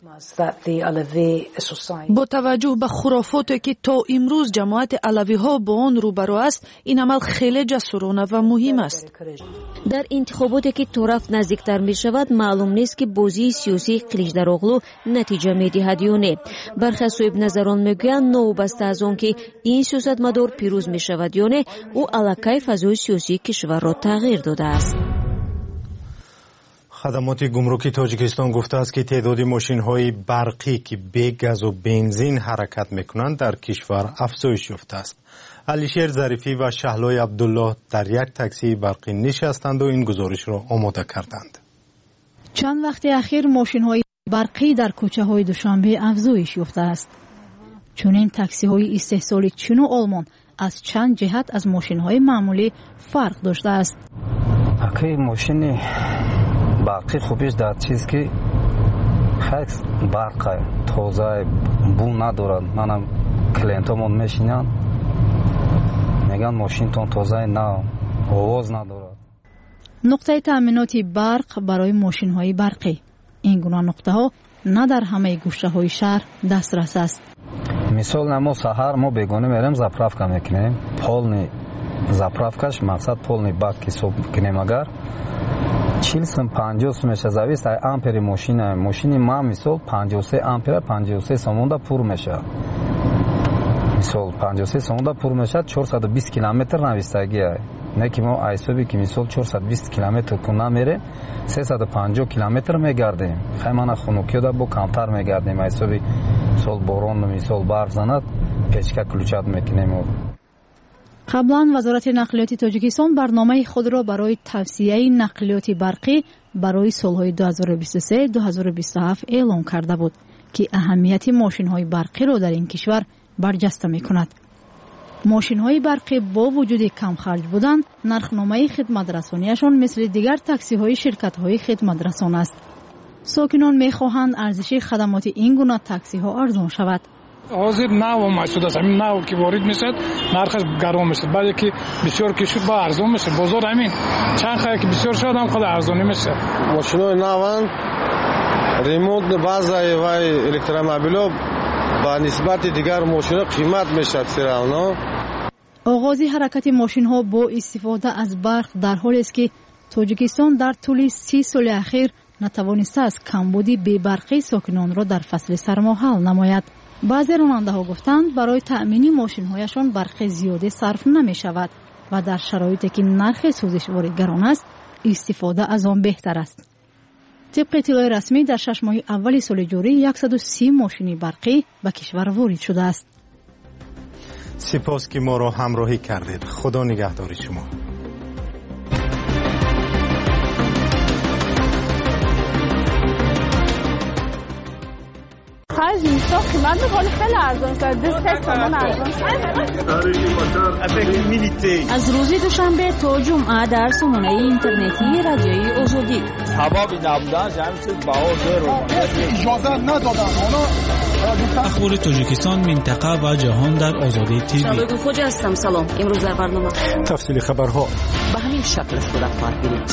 бо таваҷҷӯҳ ба хурофоте ки то имрӯз ҷамоати алавиҳо бо он рӯбаро аст, ин амал хеле ҷасурона ва муҳим аст. дар интихоботе ки то рафт наздиктар мешавад, маълум нест ки бозии сиёсии қиличдароғлу натиҷа медиҳад ё не. бархе аз соҳибназарон мегӯянд новобаста аз он ки ин сиёсатмадор пирӯз мешавад ё не, ӯ аллакай фазои сиёсии кишварро тағйир додааст. хадамоти гумрукӣ тоҷикистон гуфтааст ки теъдоди мошинҳои барқӣ ки бе газу бензин ҳаракат мекунанд дар кишвар афзоиш ёфтааст. алишер зарифӣ ва шаҳлои абдуллоҳ дар як таксии барқӣ нишастанду ин гузоришро омода карданд. чанд вақти ахир мошинҳои барқӣ дар кӯчаҳои душанбе афзоиш ёфтааст. чунин таксиҳои истеҳсоли чину олмон аз чанд ҷиҳат аз мошинҳои маъмулӣ фарқ доштааст. аки мошини барқӣ хубиш дар чиз ки хеле барқа тоза бу надорад. манам клиентомон мешинанд меган мошинтон тозаи на овоз надорад. нуқтаи таъминоти барқ барои мошинҳои барқӣ. ин гуна нуқтаҳо на дар ҳамаи гӯшаҳои шаҳр дастрас аст. мисол намо саҳар мо бегона мерем заправка мекунем. полни заправкаш мақсад полни бак ҳисоб кунем. агар 40 сум 50 сумеша завист ай ампери мошини ман мисол 53 ампер 53 сомонда пур мешавад. мисол 53 сомонда пур мешавад 420 километр навистагӣ ай. не ки мо айсоби ки мисол 420 километр куна мерем 350 километр мегардем. хаймана хунукиёда бо камтар мегардем айсоби мисол борон мисол барф занад печка ключат мекунем. قبلا وزارت نقلیات تاجیکستان برنامه خود را برای توسعه نقلیات برقی برای سالهای 2023-2027 اعلام کرده بود که اهمیت ماشین‌های برقی را در این کشور برجسته می‌کند. ماشین‌های برقی با وجود کم خرج بودن، نرخنامه خدمت‌رسانیشان مثل دیگر تاکسی‌های شرکت‌های خدمت‌رسان است. ساکنان می‌خواهند ارزش خدمات این گونه تاکسی‌ها ارزان شود. حاضر نو محسود است. همین نو که وارد میشد نرخش گرم میشه. بعد که بسیار که شد با ارزان میشه. بازار همین چند خیلی که بسیار شد هم خود ارزانی میشه. ماشین‌های نوان ремонт базаи ва электромобилҳо ба нисбати дигар мошинҳо қимат мешавад сериално. آغاز حرکت ماشین‌ها با استفاده از برق در حالی است که تاجیکستان در طول 30 سال اخیر نتوانسته است کمبودی بی‌برقی ساکنان را در فصل سرما حل نماید. بعضی راننده‌ها گفتند برای تأمین ماشین‌هایشان برق زیاده صرف نمی‌شود و در شرایطی که نرخ سوزشوار گران است استفاده از آن بهتر است. طبق اطلاع رسمی در 6 ماه اول سال جاری 130 ماشین برقی به کشور وارد شده است. سپاس که ما را همراهی کردید. خدا نگهدار شما. خرج نیستا قیمت حال خیلی ارزان شد. 2 تومان ارزان شد. از روز دوشنبه تا جمعه در سامانه اینترنتی رادیوی آزادی. سبب نبودن جمعیت بهار اجازه ندادن. اخبار تاجیکستان، منطقه و جهان در آزادی تیوی. شالوگل خوجا هستم. سلام. امروز در برنامه تفصیل خبرها به همین شکل صورت خواهد گرفت.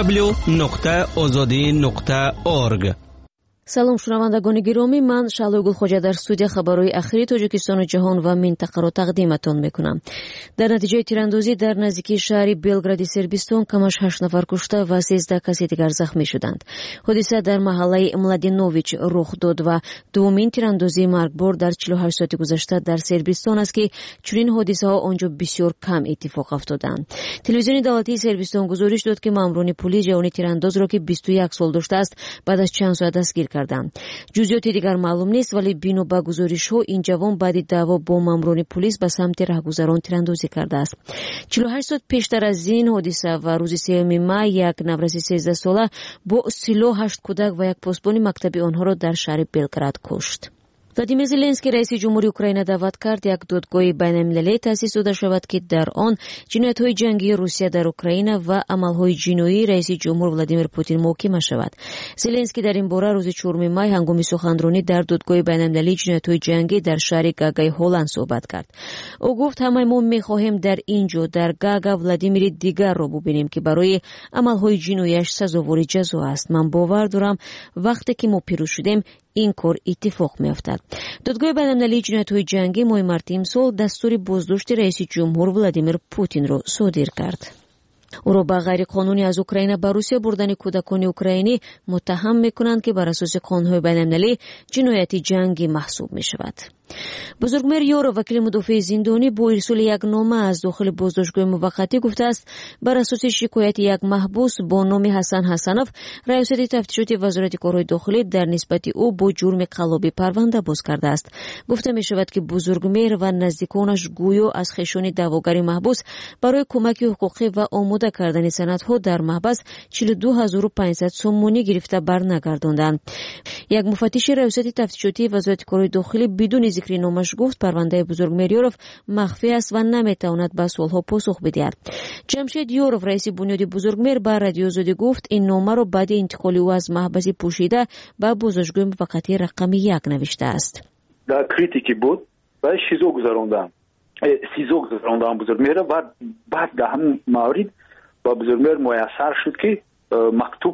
www.azadi.org. سلام شنوندگان گرامی، من شالوگل خوجا در استودیو خبرهای اخیر تاجیکستان و جهان و منطقه را تقدیمتان میکنم. در نتیجه تیراندازی در نزدیکی شهر بلگراد سربستان کمش 8 نفر کشته و 13 کسی دیگر زخمی شدند. حادثه در محله ملادینوویچ رخ داد و دومین تیراندازی مرگبار در 48 ساعت گذشته در سربستان است که چنین حادثه ها آنجا بسیار کم اتفاق افتادند. تلویزیون دولتی سربستان گزارش داد که ماموران پلیس جوان تیرانداز را که 21 سال داشته است بعد از چند ساعت دستگیر کردند. جزئیات دیگر معلوم نیست، ولی بنا به گزارش‌ها این جوان بعد دعوا با ماموران پلیس به سمت راهگذران تیراندازی کرده است. 48 ساعت پیشتر از این حادثه و روز 3 ماه یک نوروزی 13 ساله با سلاح 8 کودک و یک پاسبان مکتبی آنها را در شهر بلگراد کشت. ولادیمیر زلنسکی رئیس جمهوری اوکراین دعوت کرد یک دادگاه بین‌المللی تأسیس داده شود که در آن جنایت‌های جنگی روسیه در اوکراین و عمل‌های جنایی رئیس جمهور ولادیمیر پوتین محاکمه شود. زلنسکی در این باره روز 4 ماه هنگام سخنرانی در دادگاه بین‌المللی جنایت‌های جنگی در شهر گاگای هلند صحبت کرد. او گفت همه ما می‌خواهیم در اینجا در گاگا ولادیمیر دیگر را ببینیم که برای عمل‌های جنایی‌اش سزاوار جزا است. من باور دارم وقتی که ما پیروز شدیم این کار اتفاق می‌افتد. دادگاه بین‌المللی جنایت‌های جنگی ماه مارت امسال دستور بازداشت رئیس جمهور ولادیمیر پوتین را صادر کرد. او را به غیر قانونی از اوکراین به روسیه بردن کودکان اوکراینی متهم می‌کنند که بر اساس قانون‌های بین‌المللی جنایت جنگی محسوب می‌شود. بزرگمهر یورو وکیل مدافع زندانی با ارسال یک نامه از داخل بازداشتگاه موقتی گفته است بر اساس شکایت یک محبوس با نام حسن حسنوف ریاست تفتیشات وزارت کارهای داخلی در نسبت او با جرم قلابی پرونده باز کرده است. گفته می شود که بزرگمهر و نزدیکانش گویا از خویشان دعواگر محبوس برای کمک حقوقی و آماده کردن سندها در محبس 42500 سومونی گرفته برنگرداندند. یک مفتش ریاست تفتیشاتی وزارت کارهای داخلی بدون ذکر نامش گفت پرونده بزرگمهر یوروف مخفی است و نمیتواند به سوالها پاسخ بدهد. جمشید یوروف رئیس بنیاد بزرگمهر به رادیو آزادی گفت این نامه را بعد انتقال او از محبس پوشیده به بازداشتگاه موقتی رقم 1 نوشته است. در کریتیکی بود و سیزو گذراندن بزرگمهر و بعد در همون مورد با بزرگمهر میسر شد که مکتوب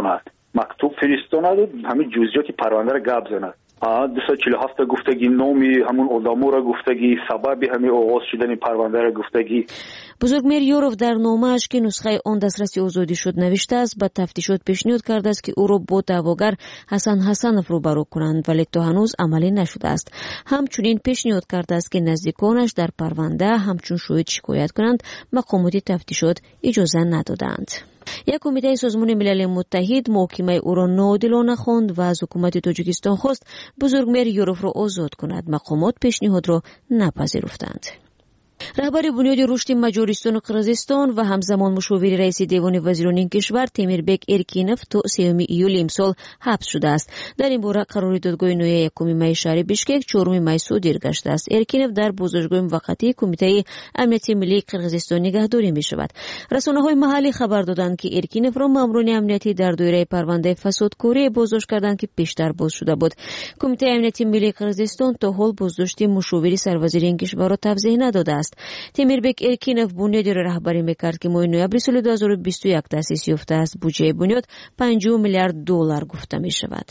فرستاند و همین جزئیات پرونده را گپ زند. 247 گفتگی نامی همون آدم‌ها را گفتگی سبب همین آغاز شدن پرونده را گفتگی. بزرگمهر یوروف در نامه‌اش که نسخه آن دسترسی آزادی شد نوشته است به تفتیشات پیشنهاد کرده است که او را با دعواگر حسن حسنوف روبرو کنند ولی تا هنوز عملی نشده است. همچنین پیشنهاد کرده است که نزدیکانش در پرونده همچون شاهد شکایت کنند. مقامات تفتیشات اجازه ندادند. یک کمیته سازمان ملل متحد محاکمه او را ناعادلانه خواند و از حکومت تاجیکستان خواست بزرگمهر یوروف را آزاد کند. مقامات پیشنهاد را نپذیرفتند. رهبر بنیاد رشد مجارستان و قرغیزستان و همزمان مشاور رئیس دیوان وزیران این کشور تیمیربک ارکینف تا 3 ایول امسال حبس شده است. در این باره قرار دادگاه نویه 1 می شهر بیشکک 4 می صادر گشته است. ارکینف در بازداشتگاه موقتی کمیته امنیتی ملی قرغیزستان نگهداری می شود. رسانه‌های محلی خبر دادند که ارکینف را ماموران امنیتی در دایره پرونده فسادکاری بازداشت کردند که پیشتر باز شده بود. کمیته امنیتی ملی قرغیزستان تا حال بازداشت مشاور سروزیر این کشور را توضیح نداده است. تیمیربک ارکینف بنیاد را رهبری میکرد که ماه نوامبر سال 2021 تأسیس یافته است. بودجه بنیاد 5 میلیارد دلار گفته می شود.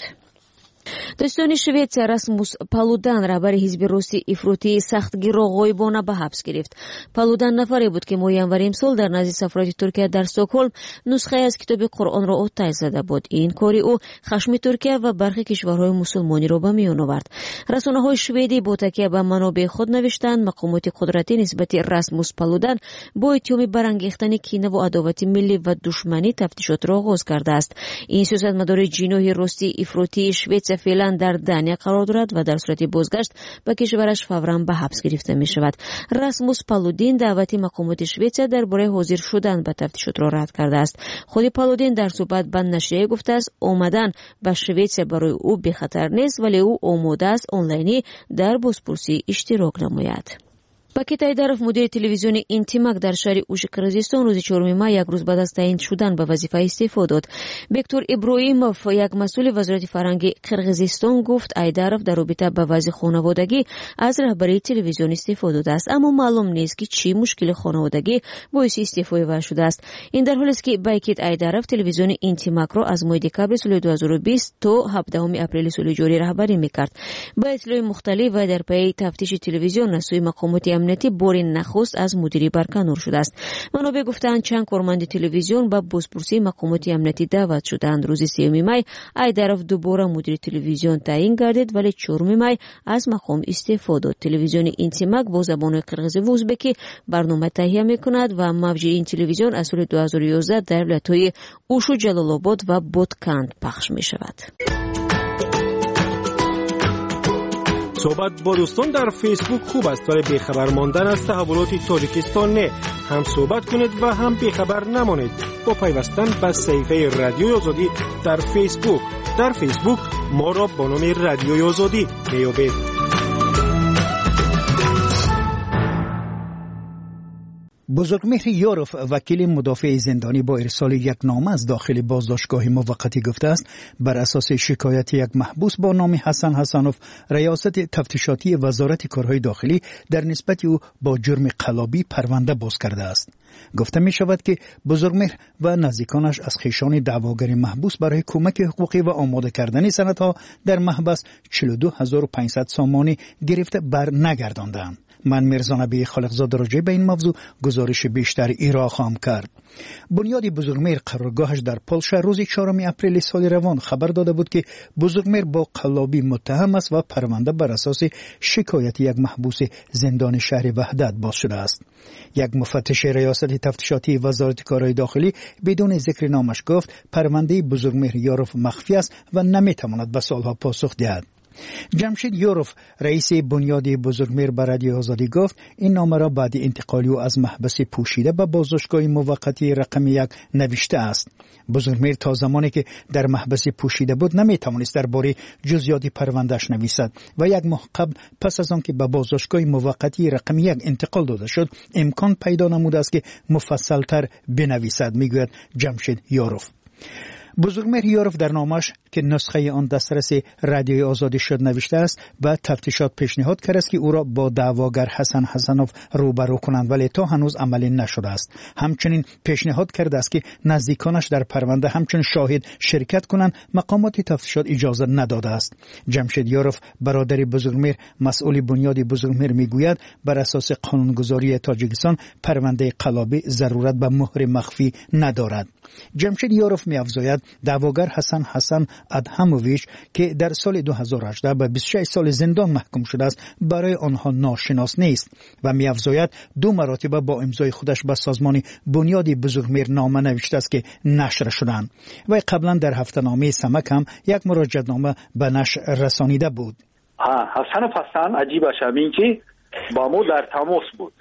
دوستان شویتسیا راسموس پالودان رهبر حزب روسی افراطی سختگیرا غایبانه به حبس گرفت. پالودان نفری بود که ماه январ امسال در نزد سفارت ترکیه در استکهلم نسخه از کتاب قرآن را آتش زده بود. این کاری او خشم ترکیه و برخی کشورهای مسلمانی را به میان آورد. رسانه‌های شوئدی با تکیه به منابع خود نوشتند مقامات قدرتی نسبت راسموس پالودان با اتهام برانگیختن کینه و عداوت ملی و دشمنی تفتیشات را آغاز کرده است. این سیاستمدار جناحی روسی افراطی شوئدسیا فعلا در دنیا قرار دارد و در صورت بازگشت به کشورش فوراً به حبس گرفته می شود. راسموس پالودین دعوت مقامات شوئدسیا درباره حاضر شدن به تفتیشات را رد کرده است. خود پالودین در صحبت با نشریه گفته است آمدن به شوئدسیا برای او بی خطر نیست ولی او آماده است آنلاینی در بازپرسی اشتراک نماید. Бакет Айдаров мудири телевизиони Интимак дар шаҳри Ӯши Қирғизистон рӯзи 4 май як рӯз баъд аз таъин шудан ба вазифа истеъфо дод. Бектур Иброимов як масъули вазорати фарҳанги Қирғизистон гуфт Айдаров дар робита ба вазъи хонаводагӣ аз раҳбарии телевизион истеъфо додааст, аммо маълум нест ки чӣ мушкили хонаводагӣ боиси истеъфои вай шудааст. Ин дар ҳолест ки Бакет Айдаров телевизиони Интимакро аз моҳи декабри соли 2020 то 17 апрели соли ҷорӣ раҳбарӣ мекард. Ба иттилои мухталиф вай дар пайи тафтиши телевизион аз сӯи мақомоти امنیتی باری نخست از مدیری برکنار شده است. منابع گفتند چند کارمند تلویزیون به بازپرسی مقامات امنیتی دعوت شدند. روز 3 می ایدارов دوباره مدیر تلویزیون تعیین گردید ولی 4 می از مقام استعفا داد. تلویزیون اینتیماک با زبان قرغیزی و ازبکی برنامه تهیه میکند و موج این تلویزیون از سال 2011 در ولایت‌های اوش و جلال آباد و بادکند پخش می شود. صحبت با دوستان در فیسبوک خوب است ولی بیخبر ماندن از تحولات تاجیکستان نه. هم صحبت کنید و هم بیخبر نمانید با پیوستن به صفحه رادیوی آزادی در فیسبوک. در فیسبوک ما را با نام رادیوی آزادی میابید. بزرگمهر یاروف وکیل مدافع زندانی با ارسال یک نامه از داخل بازداشتگاه موقتی گفته است بر اساس شکایت یک محبوس با نام حسن حسنوف ریاست تفتیشاتی وزارت کارهای داخلی در نسبت او با جرم قلابی پرونده باز کرده است. گفته می شود که بزرگمهر و نزدیکانش از خویشان دعواگر محبوس برای کمک حقوقی و آماده کردن سندها در محبس 42500 سامانی گرفته بر نگرداندند. من میرزا نبی خالقزاده راجع به این موضوع گزارش بیشتر ایرا خواهم کرد. بنیاد بزرگمهر قرارگاهش در پولشا روز 4 اپریل سال روان خبر داده بود که بزرگمهر با قلابی متهم است و پرونده بر اساس شکایت یک محبوس زندان شهر وحدت باز شده است. یک مفتش ریاست تفتیشاتی وزارت کارهای داخلی بدون ذکر نامش گفت پرونده بزرگمهر یاروف مخفی است و نمیتواند به سوالها پاسخ دهد. جمشید یاروف رئیس بنیاد بزرگمهر به رادیو آزادی گفت این نامه را بعد انتقال او از محبس پوشیده به بازداشتگاه موقتی رقم 1 نوشته است. بزرگمهر تا زمانی که در محبس پوشیده بود نمیتوانست درباره جزئیات پروندهش نویسد و یک ماه قبل پس از آنکه به بازداشتگاه موقتی رقم 1 انتقال داده شد امکان پیدا نموده است که مفصل‌تر بنویسد، میگوید جمشید یاروف. بزرگمهر یاروف در نامش که نسخه آن دسترس رادیوی آزادی شد نوشته است و تفتیشات پیشنهاد کرده است که او را با دعواگر حسن حسنوف روبرو کنند ولی تا هنوز عملی نشده است. همچنین پیشنهاد کرده است که نزدیکانش در پرونده همچون شاهد شرکت کنند. مقامات تفتیشات اجازه نداده است. جمشید یاروف برادر بزرگمهر مسئول بنیاد بزرگمهر میگوید بر اساس قانونگذاری تاجیکستان پرونده قلابی ضرورت به مهر مخفی ندارد. جمشید یاروف می‌افزاید دعواگر حسن ادهموویچ که در سال 2018 به 26 سال زندان محکوم شده است برای آنها ناشناس نیست و می‌افزاید 2 مرتبه با امضای خودش به سازمان بنیاد بزرگمهر نامه نوشته است که نشر شدند و قبلا در هفته‌نامه سمک هم یک مراجعه‌نامه به نشر رسانیده بود. حسن عجیب شبین که با ما در تماس بود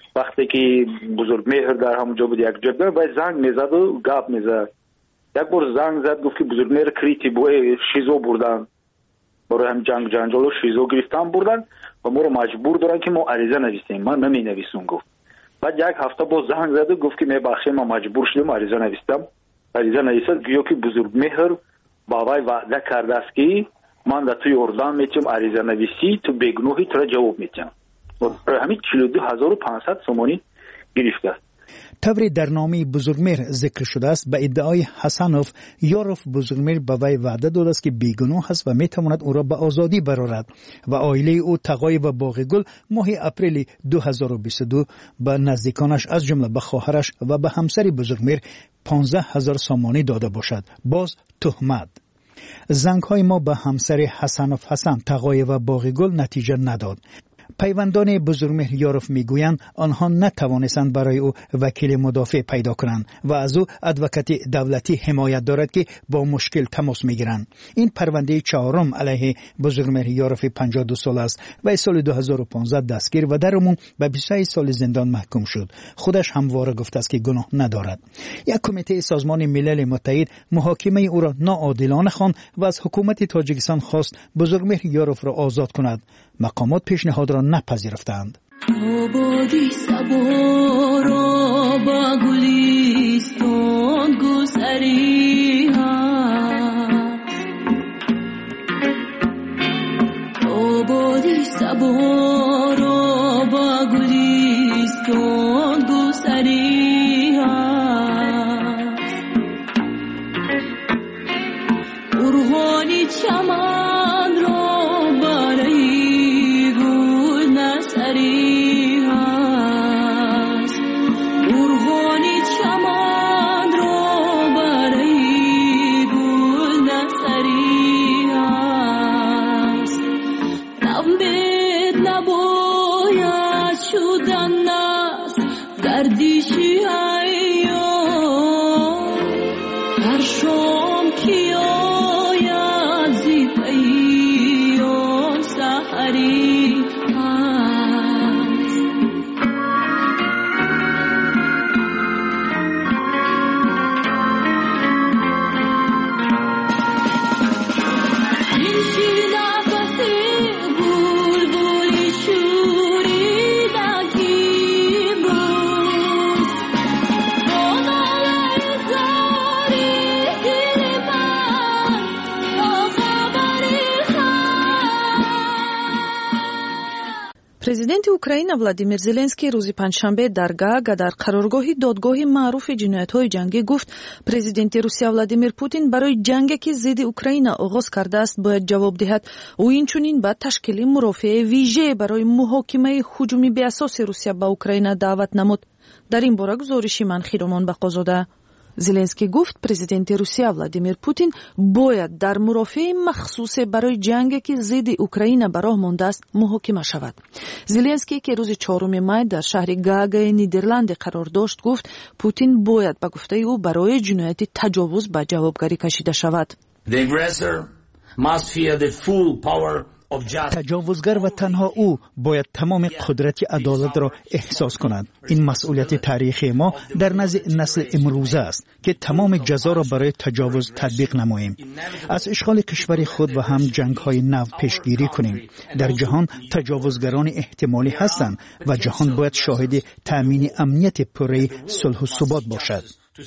وقتی که بزرگ مهر در همونجا بود یک جبه باید زنگ میزد و گپ میزد. یک بار زنگ زد گفت که بزرگ مهر کریتی بوی شیزو بردن، برای هم جنگ جنجال و شیزو گرفتن بردن و ما رو مجبور دارن که ما عریضه نویسیم. من نمی نویسم گفت. بعد یک هفته با زنگ زد و گفت که میبخشید ما مجبور شدیم عریضه نویسم. عریضه نویسد گویا که بزرگ مهر با وی وعده کرده است که من در توی اردن میتونم عریضه نویسی تو بگنوهی تو را جواب میتونم. همین 42500 سومانی گرفته است. طوری در نامه بزرگمهر ذکر شده است به ادعای حسنوف یاروف بزرگمهر به وی وعده داده است که بیگناه است و میتواند او را به آزادی برآورد و عائله او تقای و باغگل ماه اپریل 2022 به نزدیکانش از جمله به خواهرش و به همسر بزرگمهر 15000 سومانی داده باشد. باز تهمت. زنگ های ما به همسر حسنوف حسن تقای و باغگل نتیجه نداد. پیوندان بزرگمهر یاروف میگویند آنها نتوانستند برای او وکیل مدافع پیدا کنند و از او ادوکات دولتی حمایت دارد که با مشکل تماس میگیرند. این پرونده چهارم علیه بزرگمهر یاروف 52 ساله است و سال 2015 دستگیر و در عموم به 23 سال زندان محکوم شد. خودش همواره گفته است که گناه ندارد. یک کمیته سازمان ملل متحد محاکمه او را ناعادلانه خواند و از حکومت تاجیکستان خواست بزرگمهر یاروف را آزاد کند. مقامات پیشنهاد را نپذیرفتند. آبادی صبا را با گلیستان گذری آبادی صبا را با گلیستان گذری برهانی چمن را президенти Украина Владимир Зеленский рӯзи панҷшанбе дар Гаага дар қароргоҳи додгоҳи маъруфи ҷиноятҳои ҷангӣ гуфт президенти Русия Владимир Путин барои ҷанге ки зидди Украина оғоз кардааст бояд ҷавоб диҳад. ӯ инчунин ба ташкили мурофиаи вижее барои муҳокимаи ҳуҷуми беасоси Русия ба Украина даъват намуд. дар ин бора гузориши Манхиромон ба қозода. Зеленский гуфт президенти Русия Владимир Путин бояд дар мурофиаи махсусе барои ҷанге ки зидди Украина ба роҳ мондааст муҳокима шавад. Зеленский ки рӯзи 4 май дар шаҳри Гаагаи Нидерланде қарор дошт гуфт Путин бояд ба гуфтаи ӯ барои ҷинояти таҷовуз ба ҷавобгарӣ кашида шавад. تجاوزگر و تنها او باید تمام قدرت عدالت را احساس کند. این مسئولیت تاریخی ما در نزد نسل امروزه است که تمام جزا را برای تجاوز تطبیق نماییم. از اشغال کشور خود و هم جنگ‌های نو پیشگیری کنیم. در جهان تجاوزگران احتمالی هستند و جهان باید شاهد تأمین امنیت پره صلح و ثبات باشد.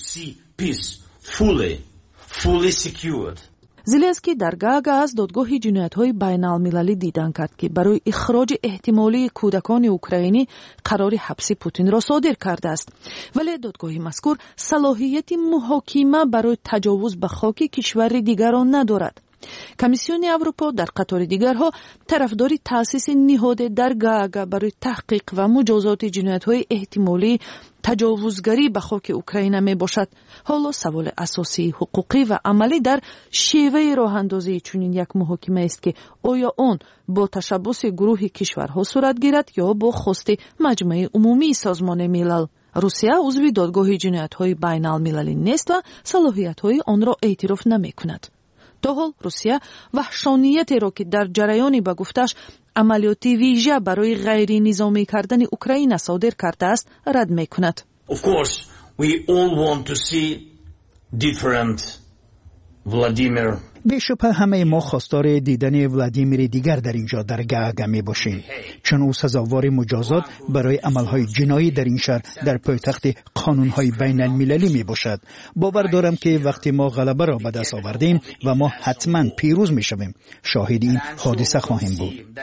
Зеленский дар Гаага аз додгоҳи ҷиноятҳои байналмилалӣ дидан кард, ки барои ихроҷи эҳтимолии кӯдакони украинӣ қарори ҳабси Путинро содир кардааст. Вале додгоҳи мазкур салоҳияти муҳокима барои таҷовуз ба хоки кишвари дигарон надорад. Комиссиони Аврупо дар қатори дигарҳо тарафдори таъсиси ниҳоде дар Гаага барои таҳқиқ ва муҷозоти ҷиноятҳои эҳтимолии таҷовузгарӣ ба хоки Украина мебошад. ҳоло саволи асосии ҳуқуқӣ ва амалӣ дар шеваи роҳандозии чунин як муҳокимаест ки оё он бо ташаббуси гурӯҳи кишварҳо сурат гирад ё бо хости маҷмӯи умумии созмони милал. Русия узви додгоҳи ҷиноятҳои байналмилалӣ нест ва салоҳиятҳои онро эътироф намекунад. تا حال روسیه وحشانیتی را که در جریانی به گفتش عملیاتی ویژه برای غیر نظامی کردن اوکراین صادر کرده است رد میکند. Of course we all want to see different Vladimir. بی‌شبه همه ما خواستار دیدن ولادیمیر دیگر در اینجا در گاگا می باشیم، چون او سزاوار مجازات برای عملهای جنایی در این شهر در پایتخت قانونهای بین المللی می باشد. باور دارم که وقتی ما غلبه را به دست آوردیم و ما حتما پیروز می شویم، شاهد این حادثه خواهیم بود.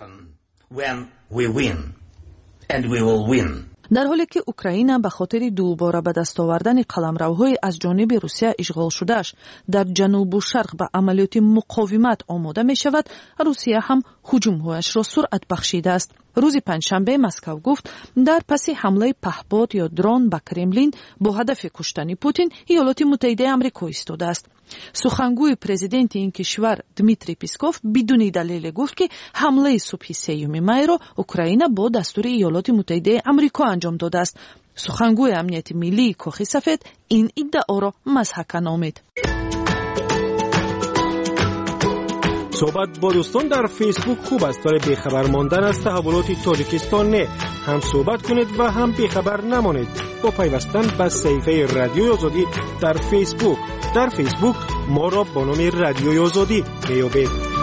در حالی که اوکراین به خاطر دوباره به دست آوردن قلمروهای از جانب روسیه اشغال شدهش در جنوب و شرق به عملیات مقاومت آماده می شود، روسیه هم هجومهایش را سرعت بخشیده است. روز پنجشنبه مسکو گفت در پس حمله پهپاد یا درون به کرملین با هدف کشتن پوتین ایالات متحده آمریکا ایستاده است. سخنگوی پرزیدنت این کشور دمیتری پیسکوف بدون دلیل گفت که حمله صبح 3 می را اوکراین با دستور ایالات متحده آمریکا انجام داده است. سخنگوی امنیت ملی کاخ سفید این ادعا را مضحکه نامید. صحبت با دوستان در فیسبوک خوب است، برای بیخبر ماندن از تحولات تاجیکستان نه. هم صحبت کنید و هم بیخبر نمانید با پیوستن به صفحه رادیوی آزادی در فیسبوک. در فیسبوک ما را با نام رادیوی آزادی میابید.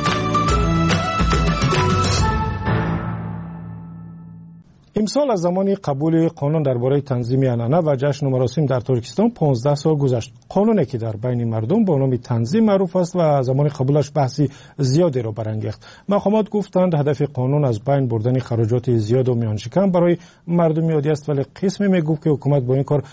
امسال از زمان قبول قانون درباره تنظیم عنعنه و جشن و مراسم در تاجیکستان 15 سال گذشت. قانونی که در بین مردم با نام تنظیم معروف است و زمان قبولش بحثی زیادی را برانگیخت. مقامات گفتند هدف قانون از بین بردن خراجات زیاد و میانشکم برای مردم عادی است، ولی قسمی میگفت که حکومت با این کار